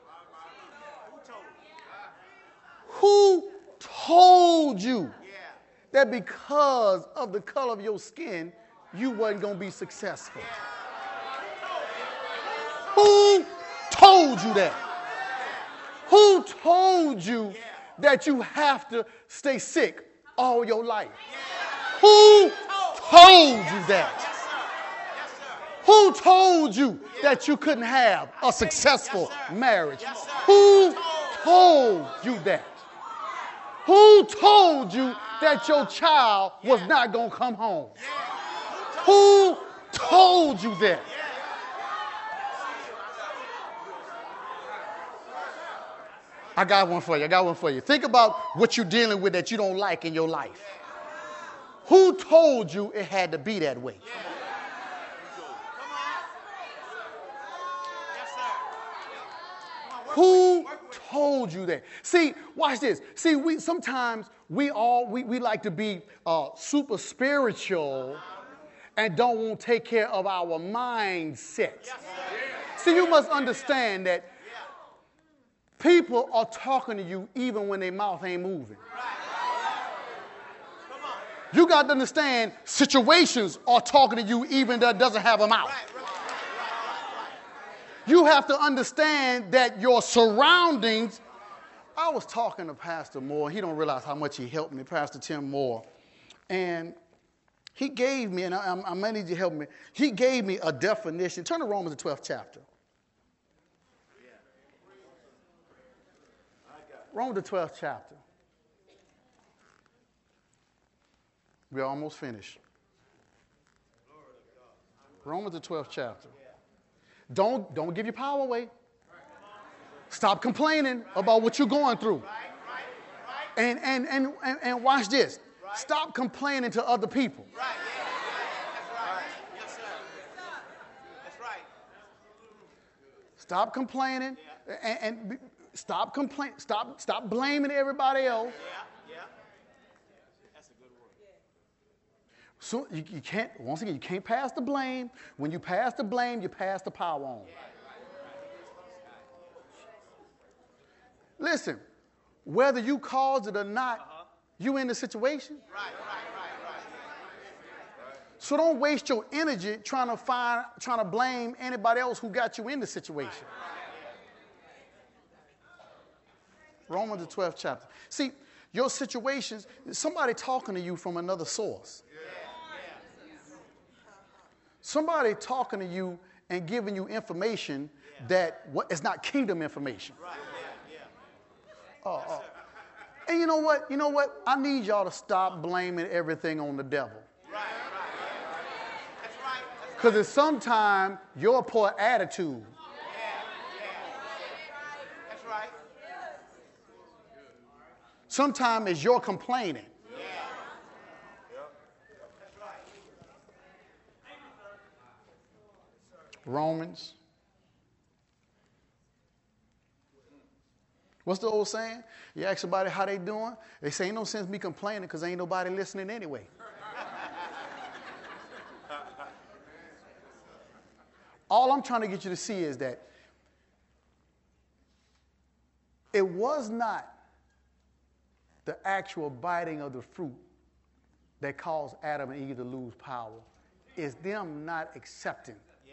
Who told you? Who told you yeah. that because of the color of your skin, you wasn't going to be successful? Yeah. Who told you that? Who told you yeah. that you have to stay sick all your life? Yeah. Who told you that? Who told you that you couldn't have a successful marriage? Who told you that? Who told you that your child was not going to come home? Who told you that? I got one for you. I got one for you. Think about what you're dealing with that you don't like in your life. Who told you it had to be that way? Who told you that? See, watch this. See, we sometimes we all we, we like to be uh, super spiritual and don't want to take care of our mindset. See, you must understand that people are talking to you even when their mouth ain't moving. You got to understand situations are talking to you even that doesn't have a mouth. You have to understand that your surroundings. I was talking to Pastor Moore. He don't realize how much he helped me, Pastor Tim Moore. And he gave me, and I, I may need you to help me, he gave me a definition. Turn to Romans, the twelfth chapter. Romans, the twelfth chapter. We're almost finished. Romans, the twelfth chapter. Don't, don't give your power away. Stop complaining about what you're going through. And, and, and, and, and watch this. Stop complaining to other people. Stop complaining and, and stop complaining. Stop, stop blaming everybody else. So you, you can't, once again, you can't pass the blame. When you pass the blame, you pass the power on. Listen, whether you caused it or not, uh-huh. you in the situation. Right, right, right, right. So don't waste your energy trying to find, trying to blame anybody else who got you in the situation. Romans the twelfth chapter. See, your situations, somebody talking to you from another source. Somebody talking to you and giving you information yeah. that what, it's not kingdom information. Right. Yeah. Yeah. Oh, oh. And you know what? You know what? I need y'all to stop blaming everything on the devil. Right. Right. That's right. Because it's sometimes your poor attitude. Yeah. Yeah. That's right. Sometimes it's your complaining. Romans. What's the old saying? You ask somebody how they doing, they say ain't no sense me complaining because ain't nobody listening anyway. All I'm trying to get you to see is that it was not the actual biting of the fruit that caused Adam and Eve to lose power. It's them not accepting.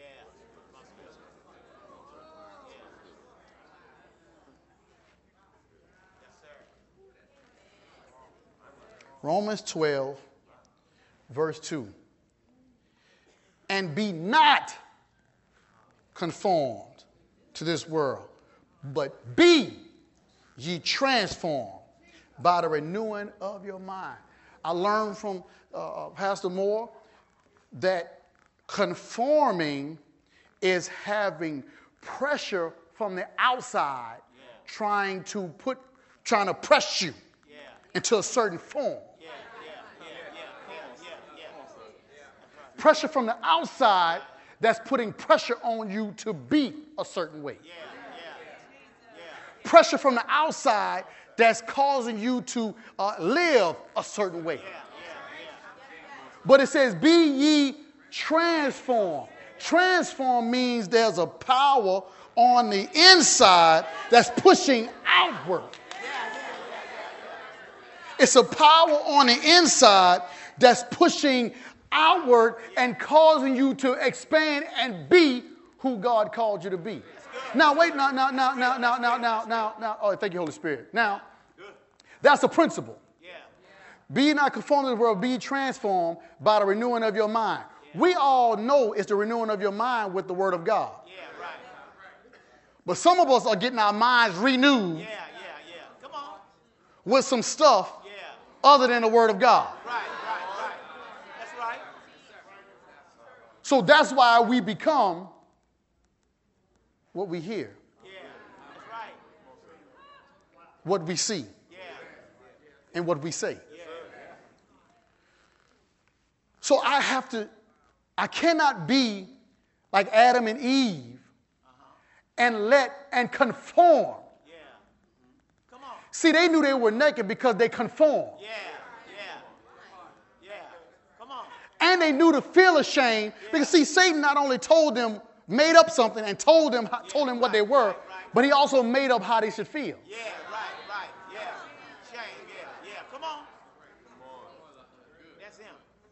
Romans twelve, verse two. And be not conformed to this world, but be ye transformed by the renewing of your mind. I learned from uh, Pastor Moore that conforming is having pressure from the outside, yeah. trying to put, trying to press you yeah. into a certain form. Yeah, yeah, yeah, yeah, yeah, yeah, yeah. Pressure from the outside that's putting pressure on you to be a certain way. Yeah, yeah, yeah. Pressure from the outside that's causing you to uh, live a certain way. Yeah, yeah, yeah. But it says, be ye transformed. Transform means there's a power on the inside that's pushing outward. It's a power on the inside that's pushing outward and causing you to expand and be who God called you to be. Now, wait, now, now, now, now, now, now, now, now, now. Oh, thank you, Holy Spirit. Now, that's a principle. Be not conformed to the world, be transformed by the renewing of your mind. Yeah. We all know it's the renewing of your mind with the word of God. Yeah, right. But some of us are getting our minds renewed. Yeah, yeah, yeah. Come on. With some stuff yeah. other than the word of God. Right, right, right. That's right. So that's why we become what we hear. Yeah, that's right. What we see. Yeah. And what we say. So I have to, I cannot be like Adam and Eve uh-huh. and let, and conform. Yeah. Come on. See, they knew they were naked because they conformed. Yeah, yeah, yeah. Come on. And they knew to feel ashamed yeah. because, see, Satan not only told them, made up something and told them, yeah, told them what right, they were, right, right. but he also made up how they should feel. Yeah, right, right, yeah. Shame, yeah, yeah. Come on. That's him.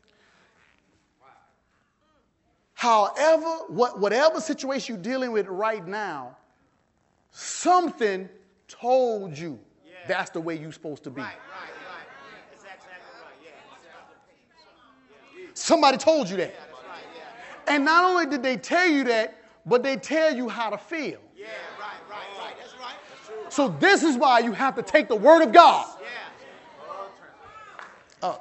However, what, whatever situation you're dealing with right now, something told you yeah. that's the way you're supposed to be. Right, right, right. That's exactly right. Yeah. Somebody told you that. Yeah, that's right, yeah. And not only did they tell you that, but they tell you how to feel. Yeah, right, right, right. That's right. That's true. So this is why you have to take the word of God. Yeah. Uh,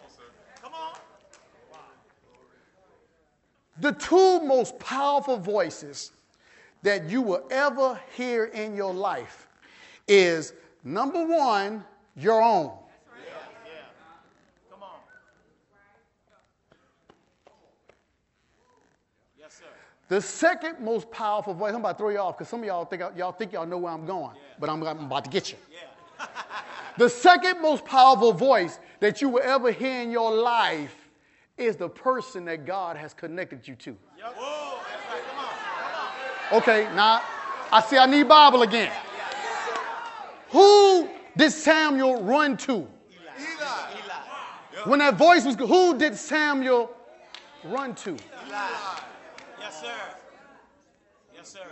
The two most powerful voices that you will ever hear in your life is, number one, your own. Yeah, yeah. Come on. Yes, sir. The second most powerful voice, I'm about to throw you off because some of y'all think y'all think y'all know where I'm going, yeah. but I'm, I'm about to get you. Yeah. The second most powerful voice that you will ever hear in your life is the person that God has connected you to. Yep. Whoa, that's right. Come on. Come on. Okay, now I see I need Bible again. Yeah, yeah, yeah. Who did Samuel run to? Eli. Eli. Eli. When that voice was, who did Samuel run to? Eli. Yes, sir. Yes, sir.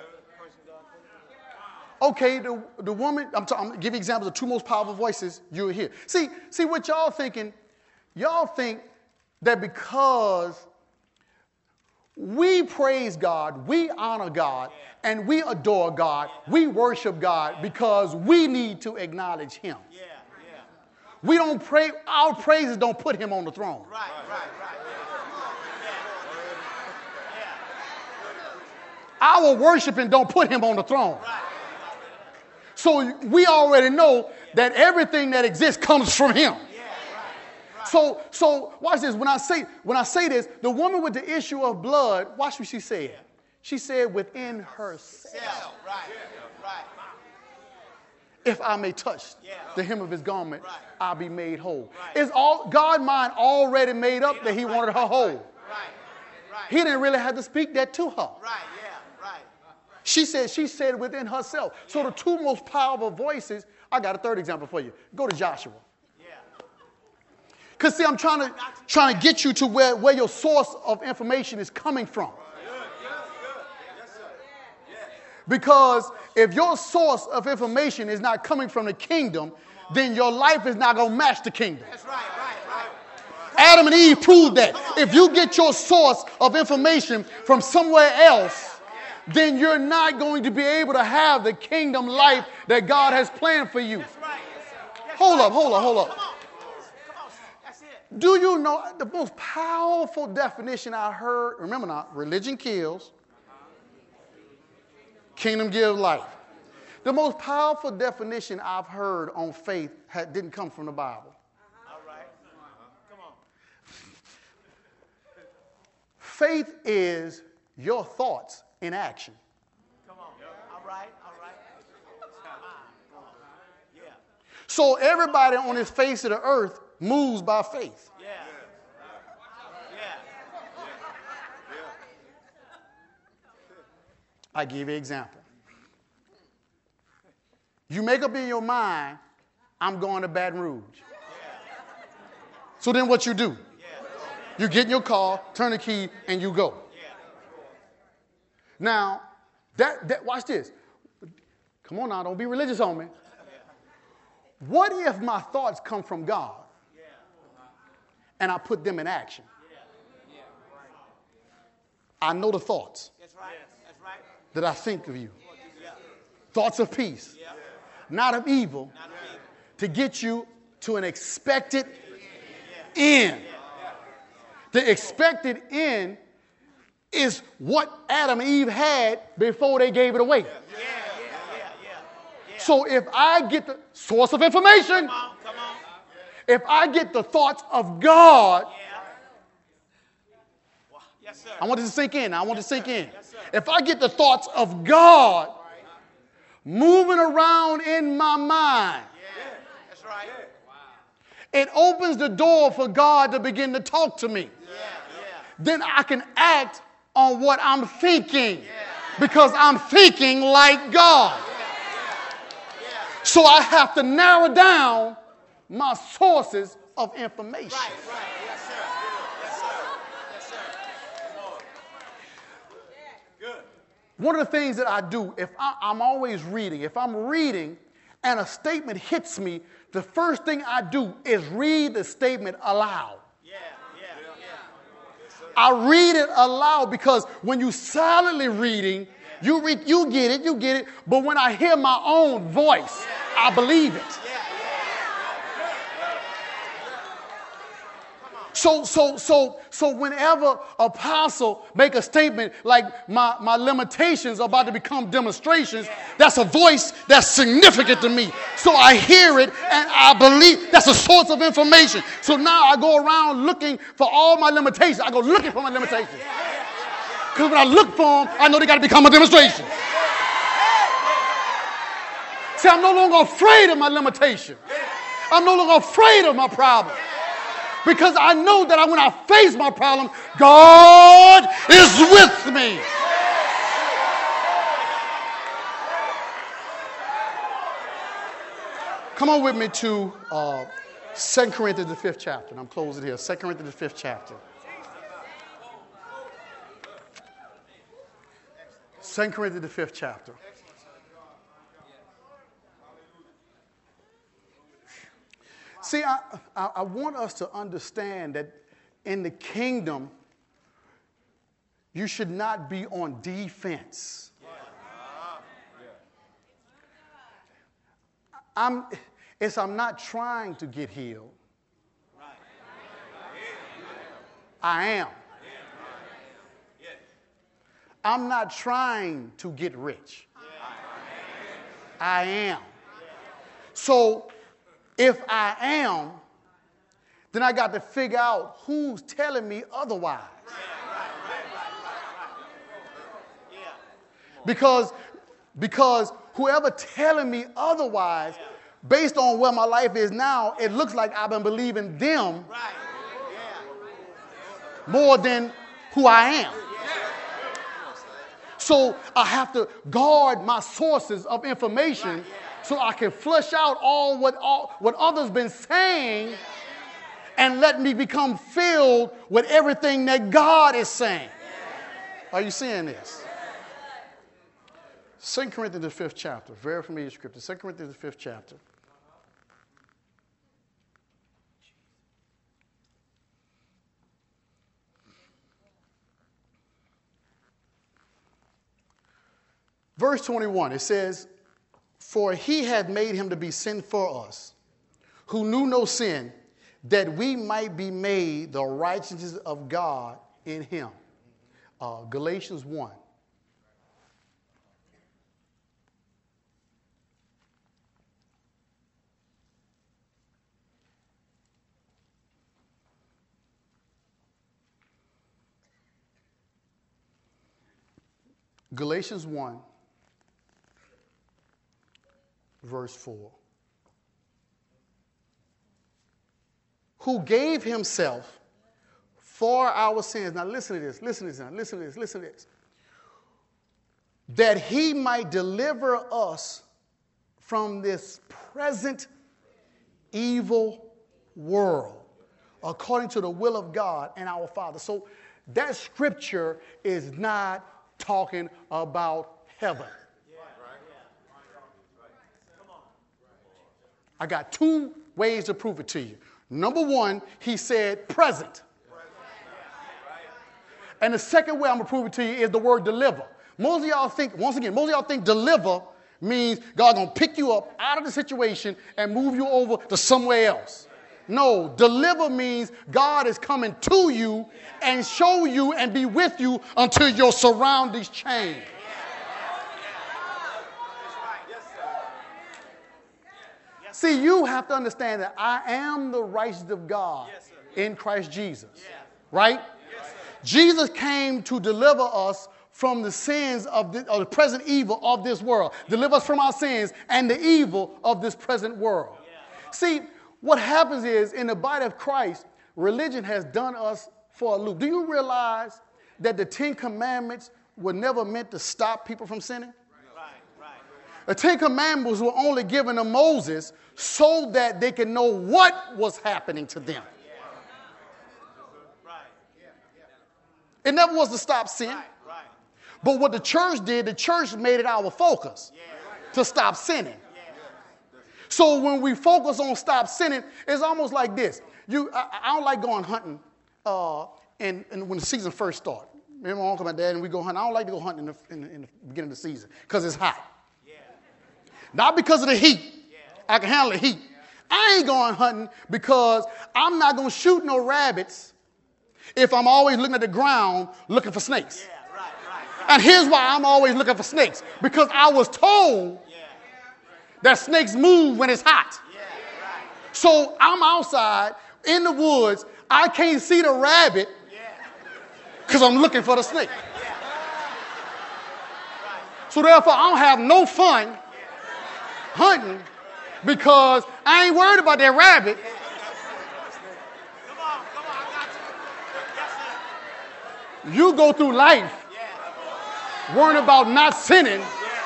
Okay, the, the woman, I'm, t- I'm going to give you examples of two most powerful voices you'll hear. See, see what y'all thinking, y'all think that because we praise God, we honor God, yeah. and we adore God, yeah. we worship God yeah. because we need to acknowledge Him. Yeah. Yeah. We don't pray, our praises don't put Him on the throne. Right, right, right. Yeah. Yeah. Our worshiping don't put Him on the throne. Right. So we already know that everything that exists comes from Him. So, so watch this. When I say when I say this, the woman with the issue of blood, watch what she said. She said within herself, right, right. If I may touch the hem of His garment, I'll be made whole. Is all God mind already made up that He wanted her whole? He didn't really have to speak that to her. She said she said within herself. So the two most powerful voices. I got a third example for you. Go to Joshua. Because, see, I'm trying to, trying to get you to where, where your source of information is coming from. Because if your source of information is not coming from the kingdom, then your life is not going to match the kingdom. That's right, right, right. Adam and Eve proved that. If you get your source of information from somewhere else, then you're not going to be able to have the kingdom life that God has planned for you. Hold up, hold up, hold up. Do you know the most powerful definition I heard? Remember now, religion kills, kingdom gives life. The most powerful definition I've heard on faith had, didn't come from the Bible. All right. Come on. Faith is your thoughts in action. Come on. All right. All right. Yeah. So everybody on this face of the earth moves by faith. Yeah. Yeah. Yeah. I give you an example. You make up in your mind, I'm going to Baton Rouge. Yeah. So then what you do? Yeah. You get in your car, turn the key, and you go. Yeah. Now, that, that watch this. Come on now, don't be religious on me. What if my thoughts come from God? and I put them in action. I know the thoughts that I think of you. Thoughts of peace, not of evil, to get you to an expected end. The expected end is what Adam and Eve had before they gave it away. So if I get the source of information, if I get the thoughts of God, I want it to sink in. I want it to sink in. If I get the thoughts of God moving around in my mind, it opens the door for God to begin to talk to me. Then I can act on what I'm thinking because I'm thinking like God. So I have to narrow down my sources of information. Right, right. Yes, sir. Yes, sir. Yes, sir. Good. One of the things that I do, if I, I'm always reading, if I'm reading and a statement hits me, the first thing I do is read the statement aloud. Yeah, yeah, yeah. I read it aloud because when you silently reading, you read, you get it, you get it. But when I hear my own voice, I believe it. So, so, so, so whenever apostle make a statement like my, my limitations are about to become demonstrations, that's a voice that's significant to me. So I hear it and I believe that's a source of information. So now I go around looking for all my limitations. I go looking for my limitations. Because when I look for them, I know they got to become a demonstration. See, I'm no longer afraid of my limitation. I'm no longer afraid of my problem. Because I know that when I face my problem, God is with me. Come on with me to uh, Second Corinthians, the fifth chapter. And I'm closing here. Second Corinthians, the fifth chapter. Second Corinthians, the fifth chapter. See, I, I, I want us to understand that in the kingdom, you should not be on defense. I'm, it's, I'm not trying to get healed. I am. I'm not trying to get rich. I am. So, if I am, then I got to figure out who's telling me otherwise. Because, because whoever telling me otherwise, based on where my life is now, it looks like I've been believing them more than who I am. So I have to guard my sources of information so I can flush out all what, all what others been saying and let me become filled with everything that God is saying. Are you seeing this? Second Corinthians, the fifth chapter, very familiar scripture. Second Corinthians, the fifth chapter. Verse twenty-one, it says, "For he hath made him to be sin for us, who knew no sin, that we might be made the righteousness of God in him." Uh, Galatians one. Galatians one, verse four. Who gave himself for our sins. Now listen to this, listen to this, now listen to this, listen to this. That he might deliver us from this present evil world, according to the will of God and our Father. So that scripture is not talking about heaven. I got two ways to prove it to you. Number one, he said present. And the second way I'm going to prove it to you is the word deliver. Most of y'all think, once again, most of y'all think deliver means God going to pick you up out of the situation and move you over to somewhere else. No, deliver means God is coming to you and show you and be with you until your surroundings change. See, you have to understand that I am the righteousness of God in Christ Jesus. Right? Jesus came to deliver us from the sins of the, of the present evil of this world. Deliver us from our sins and the evil of this present world. See, what happens is in the body of Christ, religion has done us for a loop. Do you realize that the Ten Commandments were never meant to stop people from sinning? Right, right. The Ten Commandments were only given to Moses so that they could know what was happening to them. It never was to stop sin. But what the church did, the church made it our focus to stop sinning. So when we focus on stop sinning, it's almost like this. You, I, I don't like going hunting uh, and, and when the season first starts. Remember my uncle and my dad and we go hunting. I don't like to go hunting in the, in the, in the beginning of the season because it's hot. Yeah. Not because of the heat. Yeah. I can handle the heat. I ain't going hunting because I'm not going to shoot no rabbits if I'm always looking at the ground looking for snakes. Yeah. And here's why I'm always looking for snakes. Because I was told that snakes move when it's hot. So I'm outside in the woods. I can't see the rabbit because I'm looking for the snake. So therefore, I don't have no fun hunting because I ain't worried about that rabbit. You go through life worrying about not sinning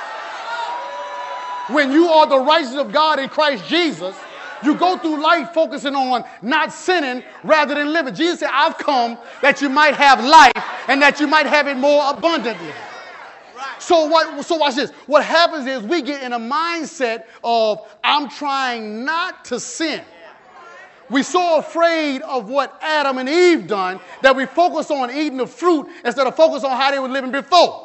when you are the righteousness of God in Christ Jesus. You go through life focusing on not sinning rather than living. Jesus said, I've come that you might have life and that you might have it more abundantly. So what, so watch this. What happens is we get in a mindset of I'm trying not to sin. We're so afraid of what Adam and Eve done that we focus on eating the fruit instead of focus on how they were living before.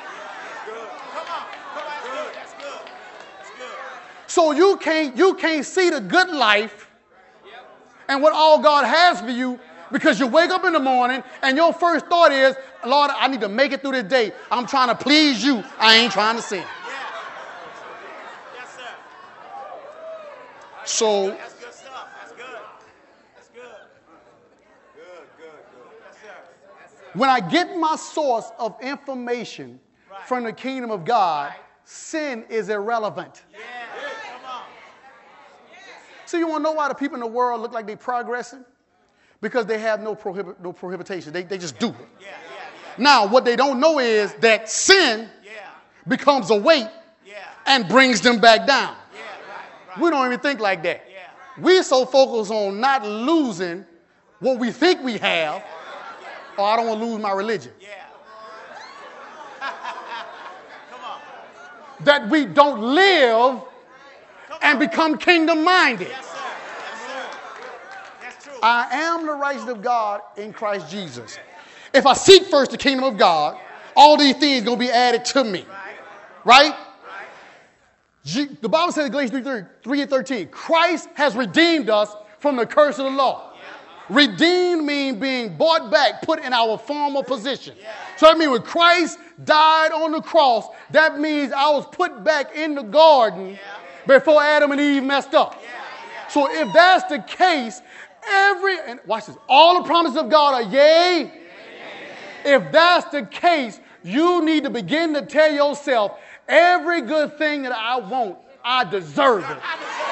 So you can't, you can't see the good life and what all God has for you because you wake up in the morning and your first thought is, Lord, I need to make it through this day. I'm trying to please you. I ain't trying to sin. Yes, sir. So that's good stuff. That's good. That's good. Good, good, good. Yes, sir. When I get my source of information from the kingdom of God, sin is irrelevant. Yeah. So you want to know why the people in the world look like they're progressing? Because they have no prohibit, no prohibition. They, they just do it. Yeah, yeah, yeah. Now, what they don't know is that sin yeah. becomes a weight yeah. and brings them back down. Yeah, right, right. We don't even think like that. Yeah. We're so focused on not losing what we think we have, yeah. or I don't want to lose my religion. Yeah. Come on. That we don't live and become kingdom-minded. Yes, sir. Yes, sir. That's true. I am the righteousness of God in Christ Jesus. If I seek first the kingdom of God, all these things are going to be added to me. Right? Right? The Bible says in Galatians three and thirteen, Christ has redeemed us from the curse of the law. Redeemed means being bought back, put in our former position. So that means when Christ died on the cross, that means I was put back in the garden before Adam and Eve messed up. Yeah, yeah. So if that's the case, every, and watch this, all the promises of God are yea. Yeah. If that's the case, you need to begin to tell yourself, every good thing that I want, I deserve it.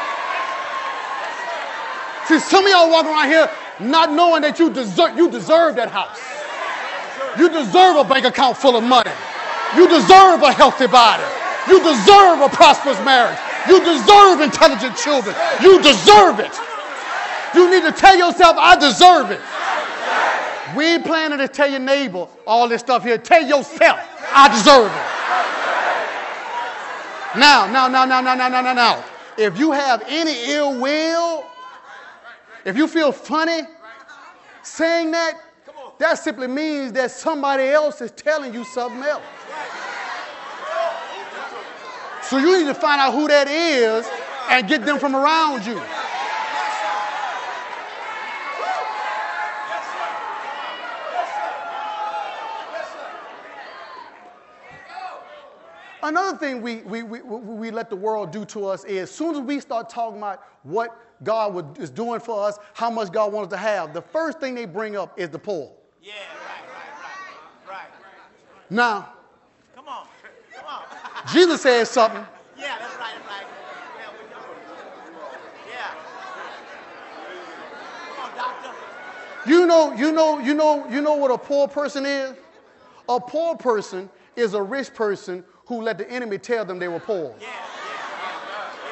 See, some of y'all walk around here not knowing that you deserve, you deserve that house. You deserve a bank account full of money. You deserve a healthy body. You deserve a prosperous marriage. You deserve intelligent children. You deserve it. You need to tell yourself, I deserve it. We ain't planning to tell your neighbor all this stuff here. Tell yourself, I deserve it. Now, now, now, now, now, now, now, now, now. If you have any ill will If you feel funny saying that, that simply means that somebody else is telling you something else. So you need to find out who that is and get them from around you. Another thing we, we, we, we let the world do to us is as soon as we start talking about what God would, is doing for us, how much God wants us to have, the first thing they bring up is the poor. Yeah, right, right, right, right. Now, come on, come on. Jesus says something. Yeah, that's right, that's right. Yeah, we know. Yeah. Come on, doctor. You know, you know, you know, you know what a poor person is? A poor person is a rich person who let the enemy tell them they were poor. Yeah, yeah, yeah,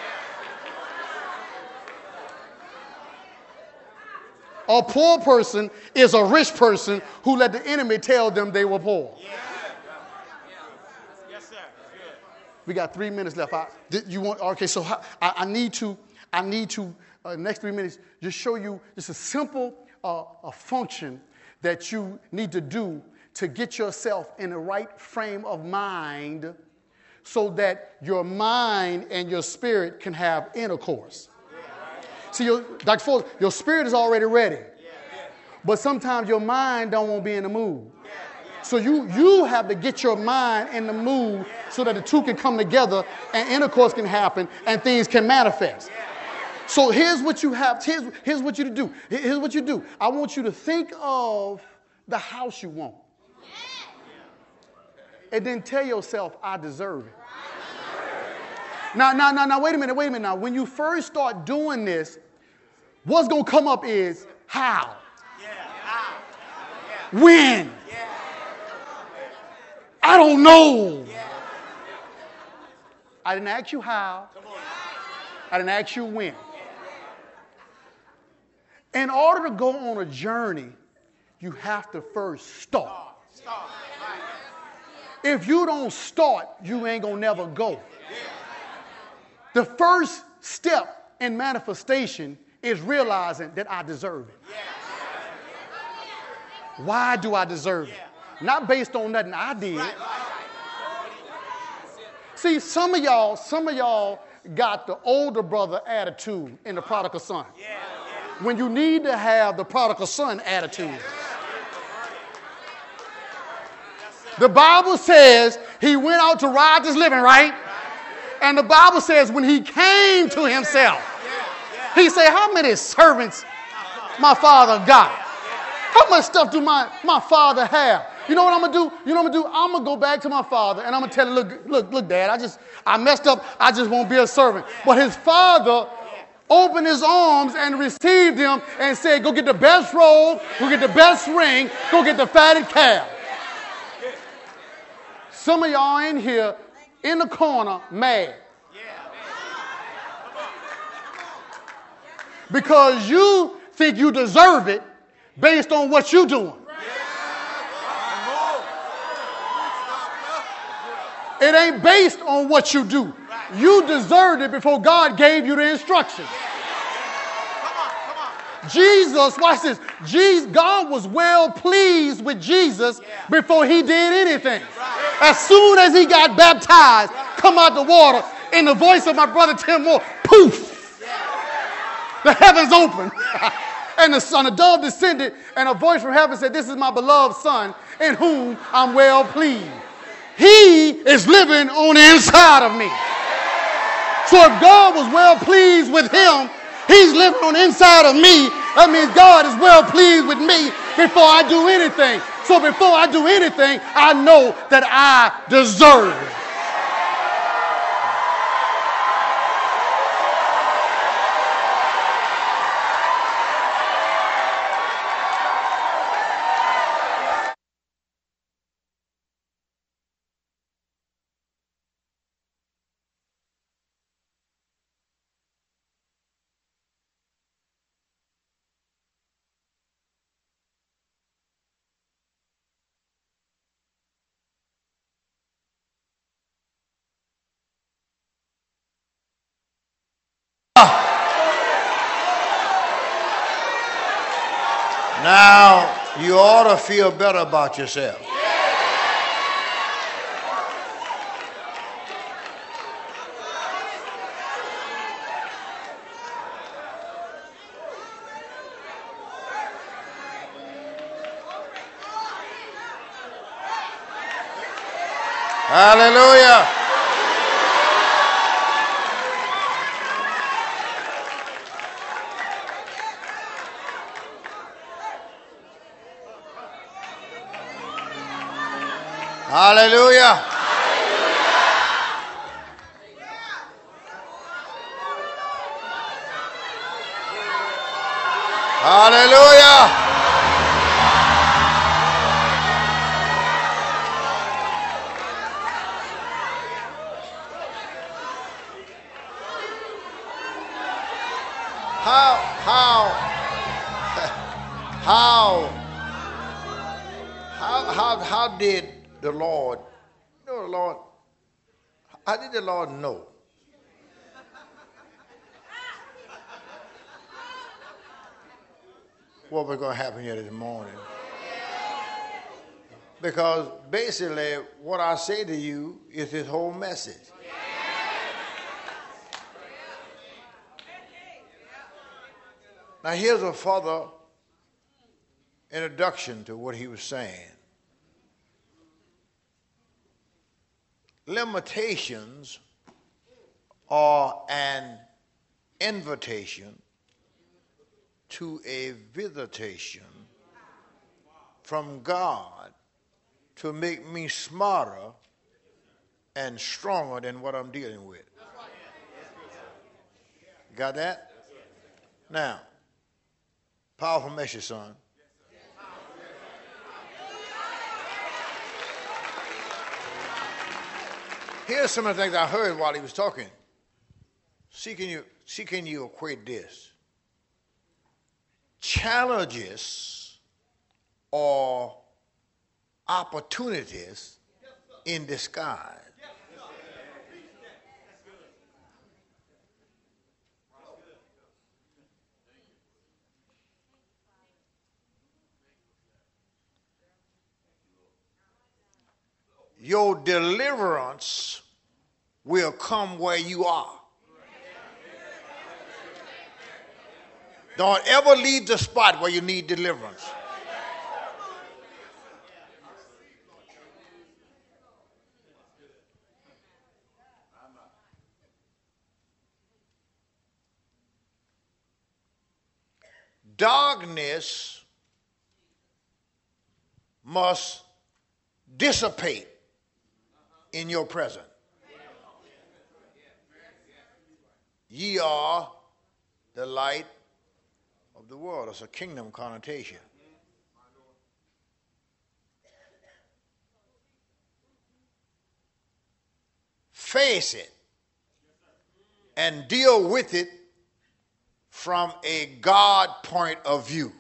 yeah, A poor person is a rich person who let the enemy tell them they were poor. yeah. Yes, sir. Good. We got three minutes left. I, did you want? Okay, so I, I need to. I need to. Uh, next three minutes, just show you just a simple uh, a function that you need to do to get yourself in the right frame of mind, so that your mind and your spirit can have intercourse. See, your, Doctor Fuller, your spirit is already ready, but sometimes your mind don't want to be in the mood. So you, you have to get your mind in the mood so that the two can come together and intercourse can happen and things can manifest. So here's what you have, here's, here's what you do. Here's what you do. I want you to think of the house you want. And then tell yourself, I deserve it. Now, now, now, now, wait a minute, wait a minute. Now, when you first start doing this, what's going to come up is how? Yeah, how? Yeah. When? Yeah. I don't know. Yeah. I didn't ask you how. I didn't ask you when. In order to go on a journey, you have to first start. Start. Right. If you don't start, you ain't gonna never go. The first step in manifestation is realizing that I deserve it. Why do I deserve it? Not based on nothing I did. See, some of y'all, some of y'all got the older brother attitude in the prodigal son. When you need to have the prodigal son attitude. The Bible says he went out to riotous living, right? And the Bible says when he came to himself, he said, how many servants my father got? How much stuff do my, my father have? You know what I'm going to do? You know what I'm going to do? I'm going to go back to my father and I'm going to tell him, look, look, look, Dad, I just, I messed up. I just won't be a servant. But his father opened his arms and received him and said, go get the best robe, go get the best ring, go get the fatted calf. Some of y'all in here, in the corner, mad. Because you think you deserve it based on what you're doing. It ain't based on what you do. You deserved it before God gave you the instructions. Jesus, watch this. Jesus, God was well pleased with Jesus before he did anything. As soon as he got baptized, come out the water, in the voice of my brother Tim Moore, poof, the heavens opened. And the son, a dove descended, and a voice from heaven said, this is my beloved son, in whom I'm well pleased. He is living on the inside of me. So if God was well pleased with him, he's living on the inside of me. That means God is well pleased with me before I do anything. So before I do anything, I know that I deserve it. Now, you ought to feel better about yourself. Hallelujah. Hallelujah. Hallelujah. How, how, how, how, how, how did the Lord, you know the Lord, how did the Lord know? What was going to happen here this morning? Because basically what I say to you is his whole message. Now here's a further introduction to what he was saying. Limitations are an invitation to a visitation from God to make me smarter and stronger than what I'm dealing with. Got that? Now, powerful message, son. Here's some of the things I heard while he was talking. See, can you, see, can you equate this? Challenges or opportunities in disguise. Your deliverance will come where you are. Don't ever leave the spot where you need deliverance. Darkness must dissipate in your presence. Ye are the light of the world. It's a kingdom connotation. Face it and deal with it from a God point of view.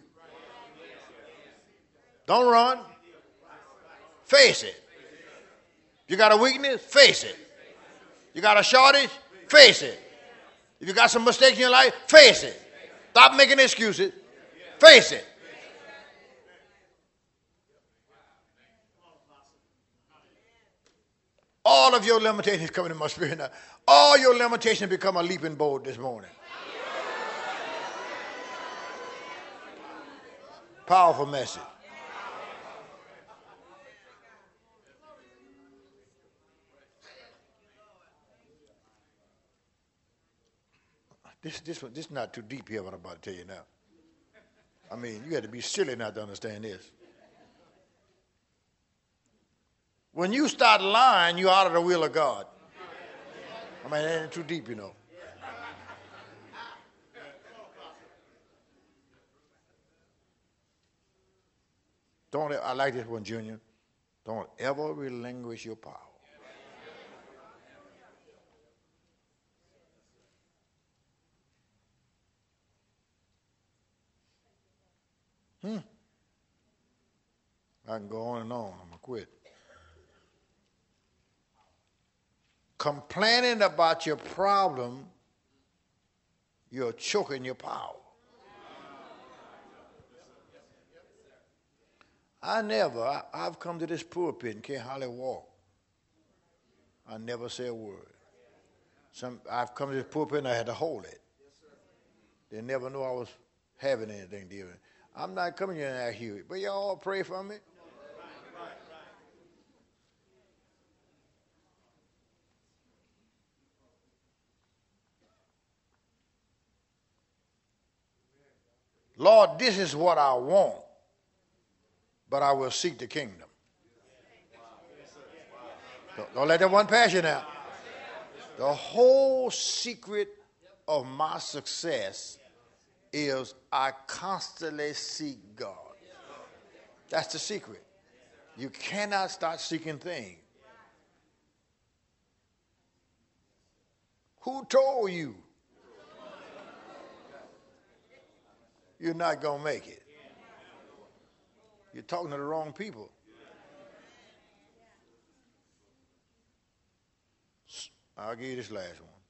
Don't run. Face it. You got a weakness? Face it. You got a shortage? Face it. If you got some mistakes in your life, face it. Stop making excuses. Face it. All of your limitations coming in my spirit now. All your limitations become a leaping board this morning. Powerful message. This, this, this is not too deep here, what I'm about to tell you now. I mean, you got to be silly not to understand this. When you start lying, you're out of the will of God. I mean, it ain't too deep, you know. Don't, I like this one, Junior. Don't ever relinquish your power. Hmm. I can go on and on. I'm going to quit. Complaining about your problem, you're choking your power. I never, I, I've come to this pulpit and can't hardly walk. I never say a word. Some, I've come to this pulpit and I had to hold it. They never knew I was having anything to do. I'm not coming here and ask you, but y'all pray for me. Lord, this is what I want, but I will seek the kingdom. Don't, don't let that one pass you now. The whole secret of my success is I constantly seek God. That's the secret. You cannot start seeking things. Who told you you're not going to make it? You're talking to the wrong people. I'll give you this last one.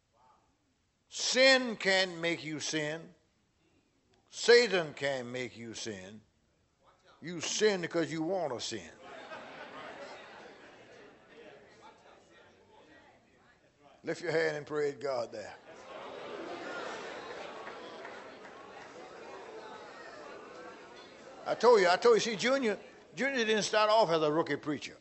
Sin can't make you sin. Satan can't make you sin. You sin because you want to sin. Lift your hand and praise God there. I told you, I told you, see, Junior, Junior didn't start off as a rookie preacher.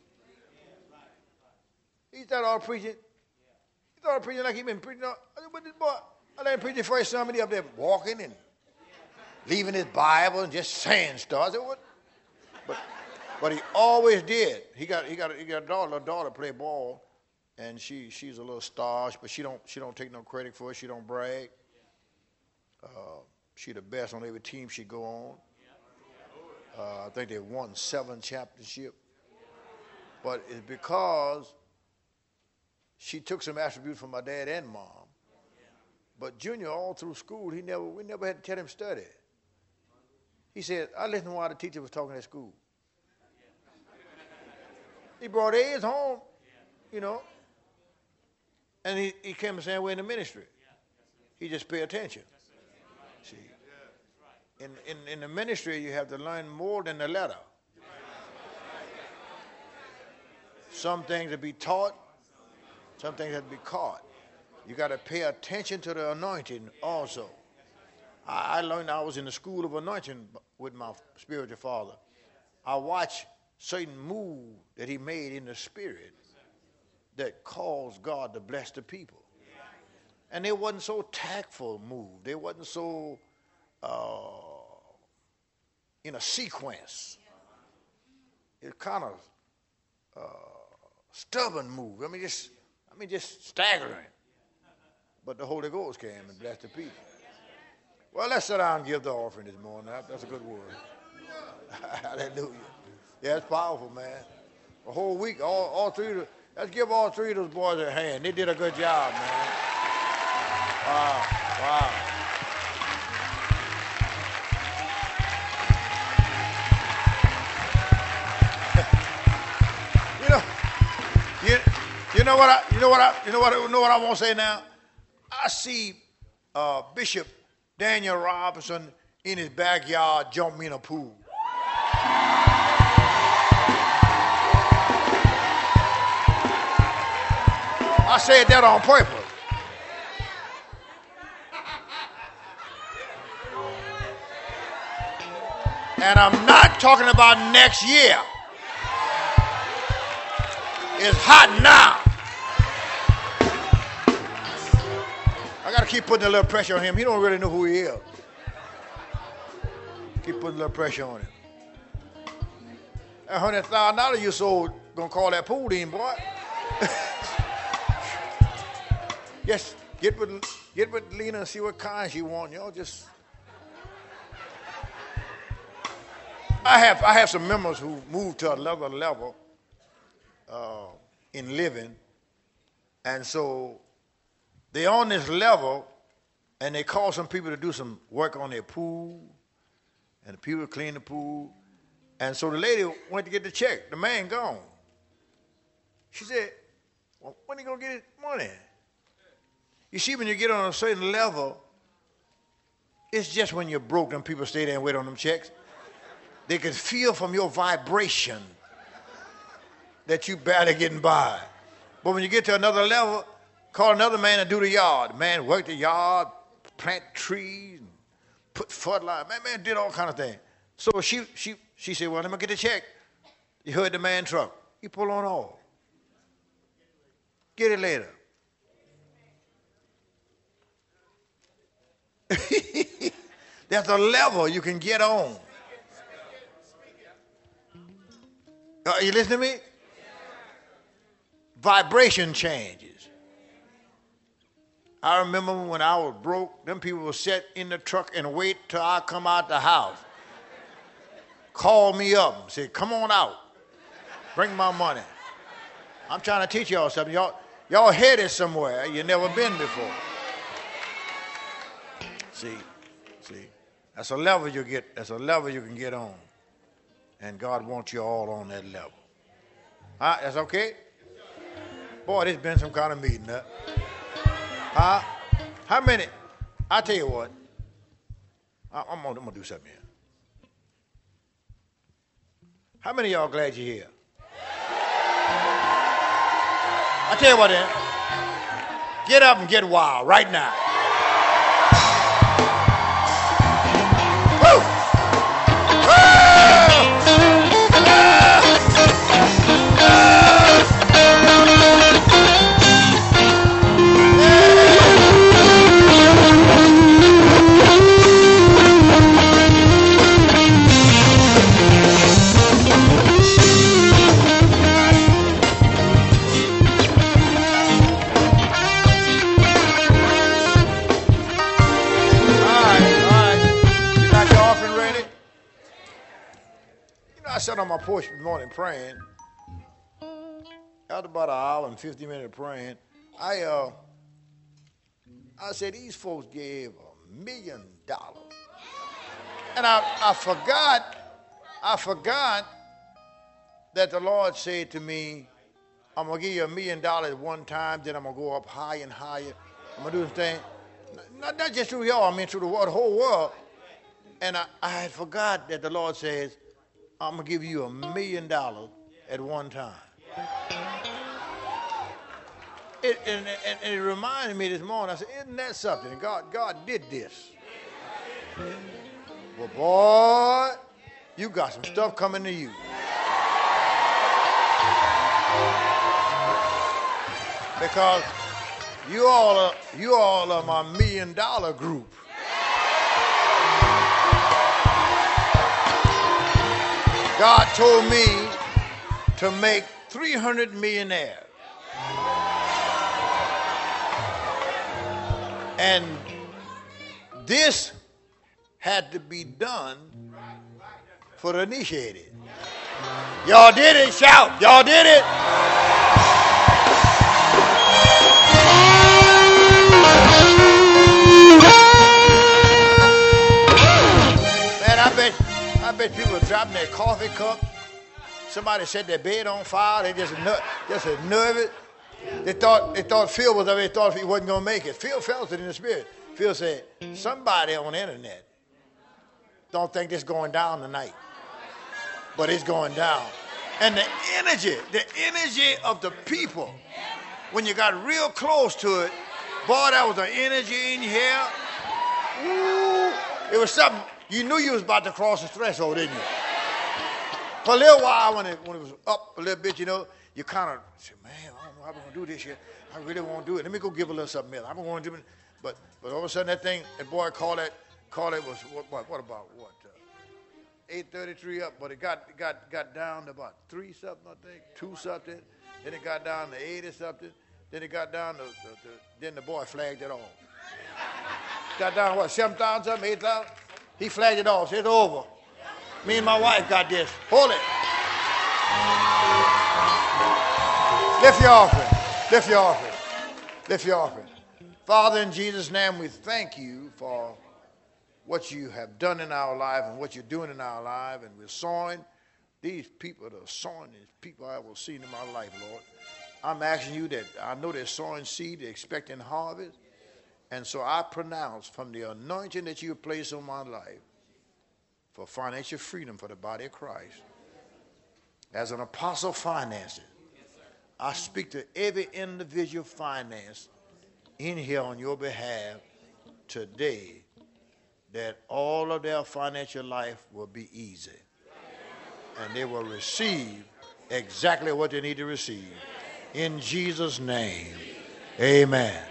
He started off preaching. He started preaching like he been preaching. I said, but this boy, I let him preach the first sermon. He up there walking and leaving his Bible and just saying stuff. I said, what? But, but he always did. He got, he got, he got a daughter, a daughter play ball, and she, she's a little star, but she don't, she don't take no credit for it. She don't brag. Uh, she the best on every team she go on. Uh, I think they won seven championships. But it's because she took some attributes from my dad and mom. But Junior, all through school, he never, we never had to tell him study. He said, I listened to why the teacher was talking at school. He brought A's home, you know. And he, he came the same way in the ministry. He just paid attention. See, in, in, in the ministry, you have to learn more than the letter. Some things to be taught, some things have to be caught. You got to pay attention to the anointing also. I, I learned I was in the school of anointing with my spiritual father. I watched certain moves that he made in the spirit that caused God to bless the people. And they wasn't so tactful move. They wasn't so uh, in a sequence. It kind of uh, stubborn move. I mean, just I mean, just staggering. But the Holy Ghost came and blessed the people. Well, let's sit down and give the offering this morning. That's a good word. Hallelujah. Yeah, it's powerful, man. A whole week, all, all three of the, let's give all three of those boys a hand. They did a good job, man. Wow, wow. you know, you, you know what I, you know what I, you know what, I, you know what I want to say now? I see uh, Bishop Daniel Robinson in his backyard jumping in a pool. I said that on purpose. And I'm not talking about next year. It's hot now. I got to keep putting a little pressure on him. He don't really know who he is. Keep putting a little pressure on him. That one hundred thousand dollars you sold, going to call that pool in, boy. Just get with, get with Lena and see what kind she wants. Y'all just... I have, I have some members who moved to another level uh, in living. And so they're on this level, and they call some people to do some work on their pool, and the people clean the pool. And so the lady went to get the check. The man gone. She said, well, when are you going to get his money? You see, when you get on a certain level, it's just when you're broke and people stay there and wait on them checks. They can feel from your vibration that you barely getting by. But when you get to another level, call another man and do the yard. Man worked the yard, plant trees, put fertilizer. Man, man did all kind of things. So she she she said, well, let me get the check. You heard the man truck. You pull on off. Get it later. There's a level you can get on. Are you listening to me? Vibration changes. I remember when I was broke, them people would sit in the truck and wait till I come out the house. Call me up and say, come on out. Bring my money. I'm trying to teach y'all something. Y'all, y'all headed somewhere you never been before. See, see, that's a level you get. That's a level you can get on, and God wants you all on that level. Huh? That's okay. Boy, this been some kind of meeting, huh? Huh? How many? I tell you what. I, I'm, gonna, I'm gonna do something here. How many of y'all glad you're here? I tell you what, then. Get up and get wild right now. I sat on my porch this morning praying. After about an hour and fifty minutes praying, I uh, I said, these folks gave a million dollars. And I, I forgot, I forgot that the Lord said to me, I'm going to give you a million dollars one time, then I'm going to go up higher and higher. I'm going to do this thing. Not, not just through y'all, I mean through the, world, the whole world. And I, I had forgot that the Lord says, I'm going to give you a million dollars at one time. It, and, and, and it reminded me this morning, I said, isn't that something? God, God did this. Well, boy, you got some stuff coming to you. Because you all are, you all are my million dollar group. God told me to make three hundred millionaires. And this had to be done for the initiated. Y'all did it, shout. Y'all did it. Man, I bet I bet people are dropping their coffee cup. Somebody set their bed on fire. They just just nervous. They thought they thought Phil was there. They thought he wasn't gonna make it. Phil felt it in the spirit. Phil said, somebody on the internet don't think this going down tonight, but it's going down. And the energy, the energy of the people, when you got real close to it, boy, that was the energy in here. Ooh, it was something. You knew you was about to cross the threshold, didn't you? For a little while, when it, when it was up a little bit, you know, you kind of said, man, I don't know how I'm going to do this here. I really want to do it. Let me go give a little something else. I'm going to do it. But, but all of a sudden, that thing, that boy called that, called it was, what, what, what about, what, uh, eight thirty-three up, but it got, got, got down to about three something, I think, two something. Then it got down to eight or something. Then it got down to, to, to then the boy flagged it off. Got down to what, seven thousand something, eight thousand? He flagged it off. Said, it's over. Me and my wife got this. Hold it. Lift your offering. Lift your offering. Lift your offering. Father, in Jesus' name, we thank you for what you have done in our life and what you're doing in our life. And we're sowing. These people that are sowing, these people I will see in my life, Lord. I'm asking you that I know they're sowing seed, they're expecting harvest. And so I pronounce from the anointing that you have placed on my life for financial freedom for the body of Christ. As an apostle of finances, I speak to every individual finance in here on your behalf today, that all of their financial life will be easy. And they will receive exactly what they need to receive. In Jesus' name, amen.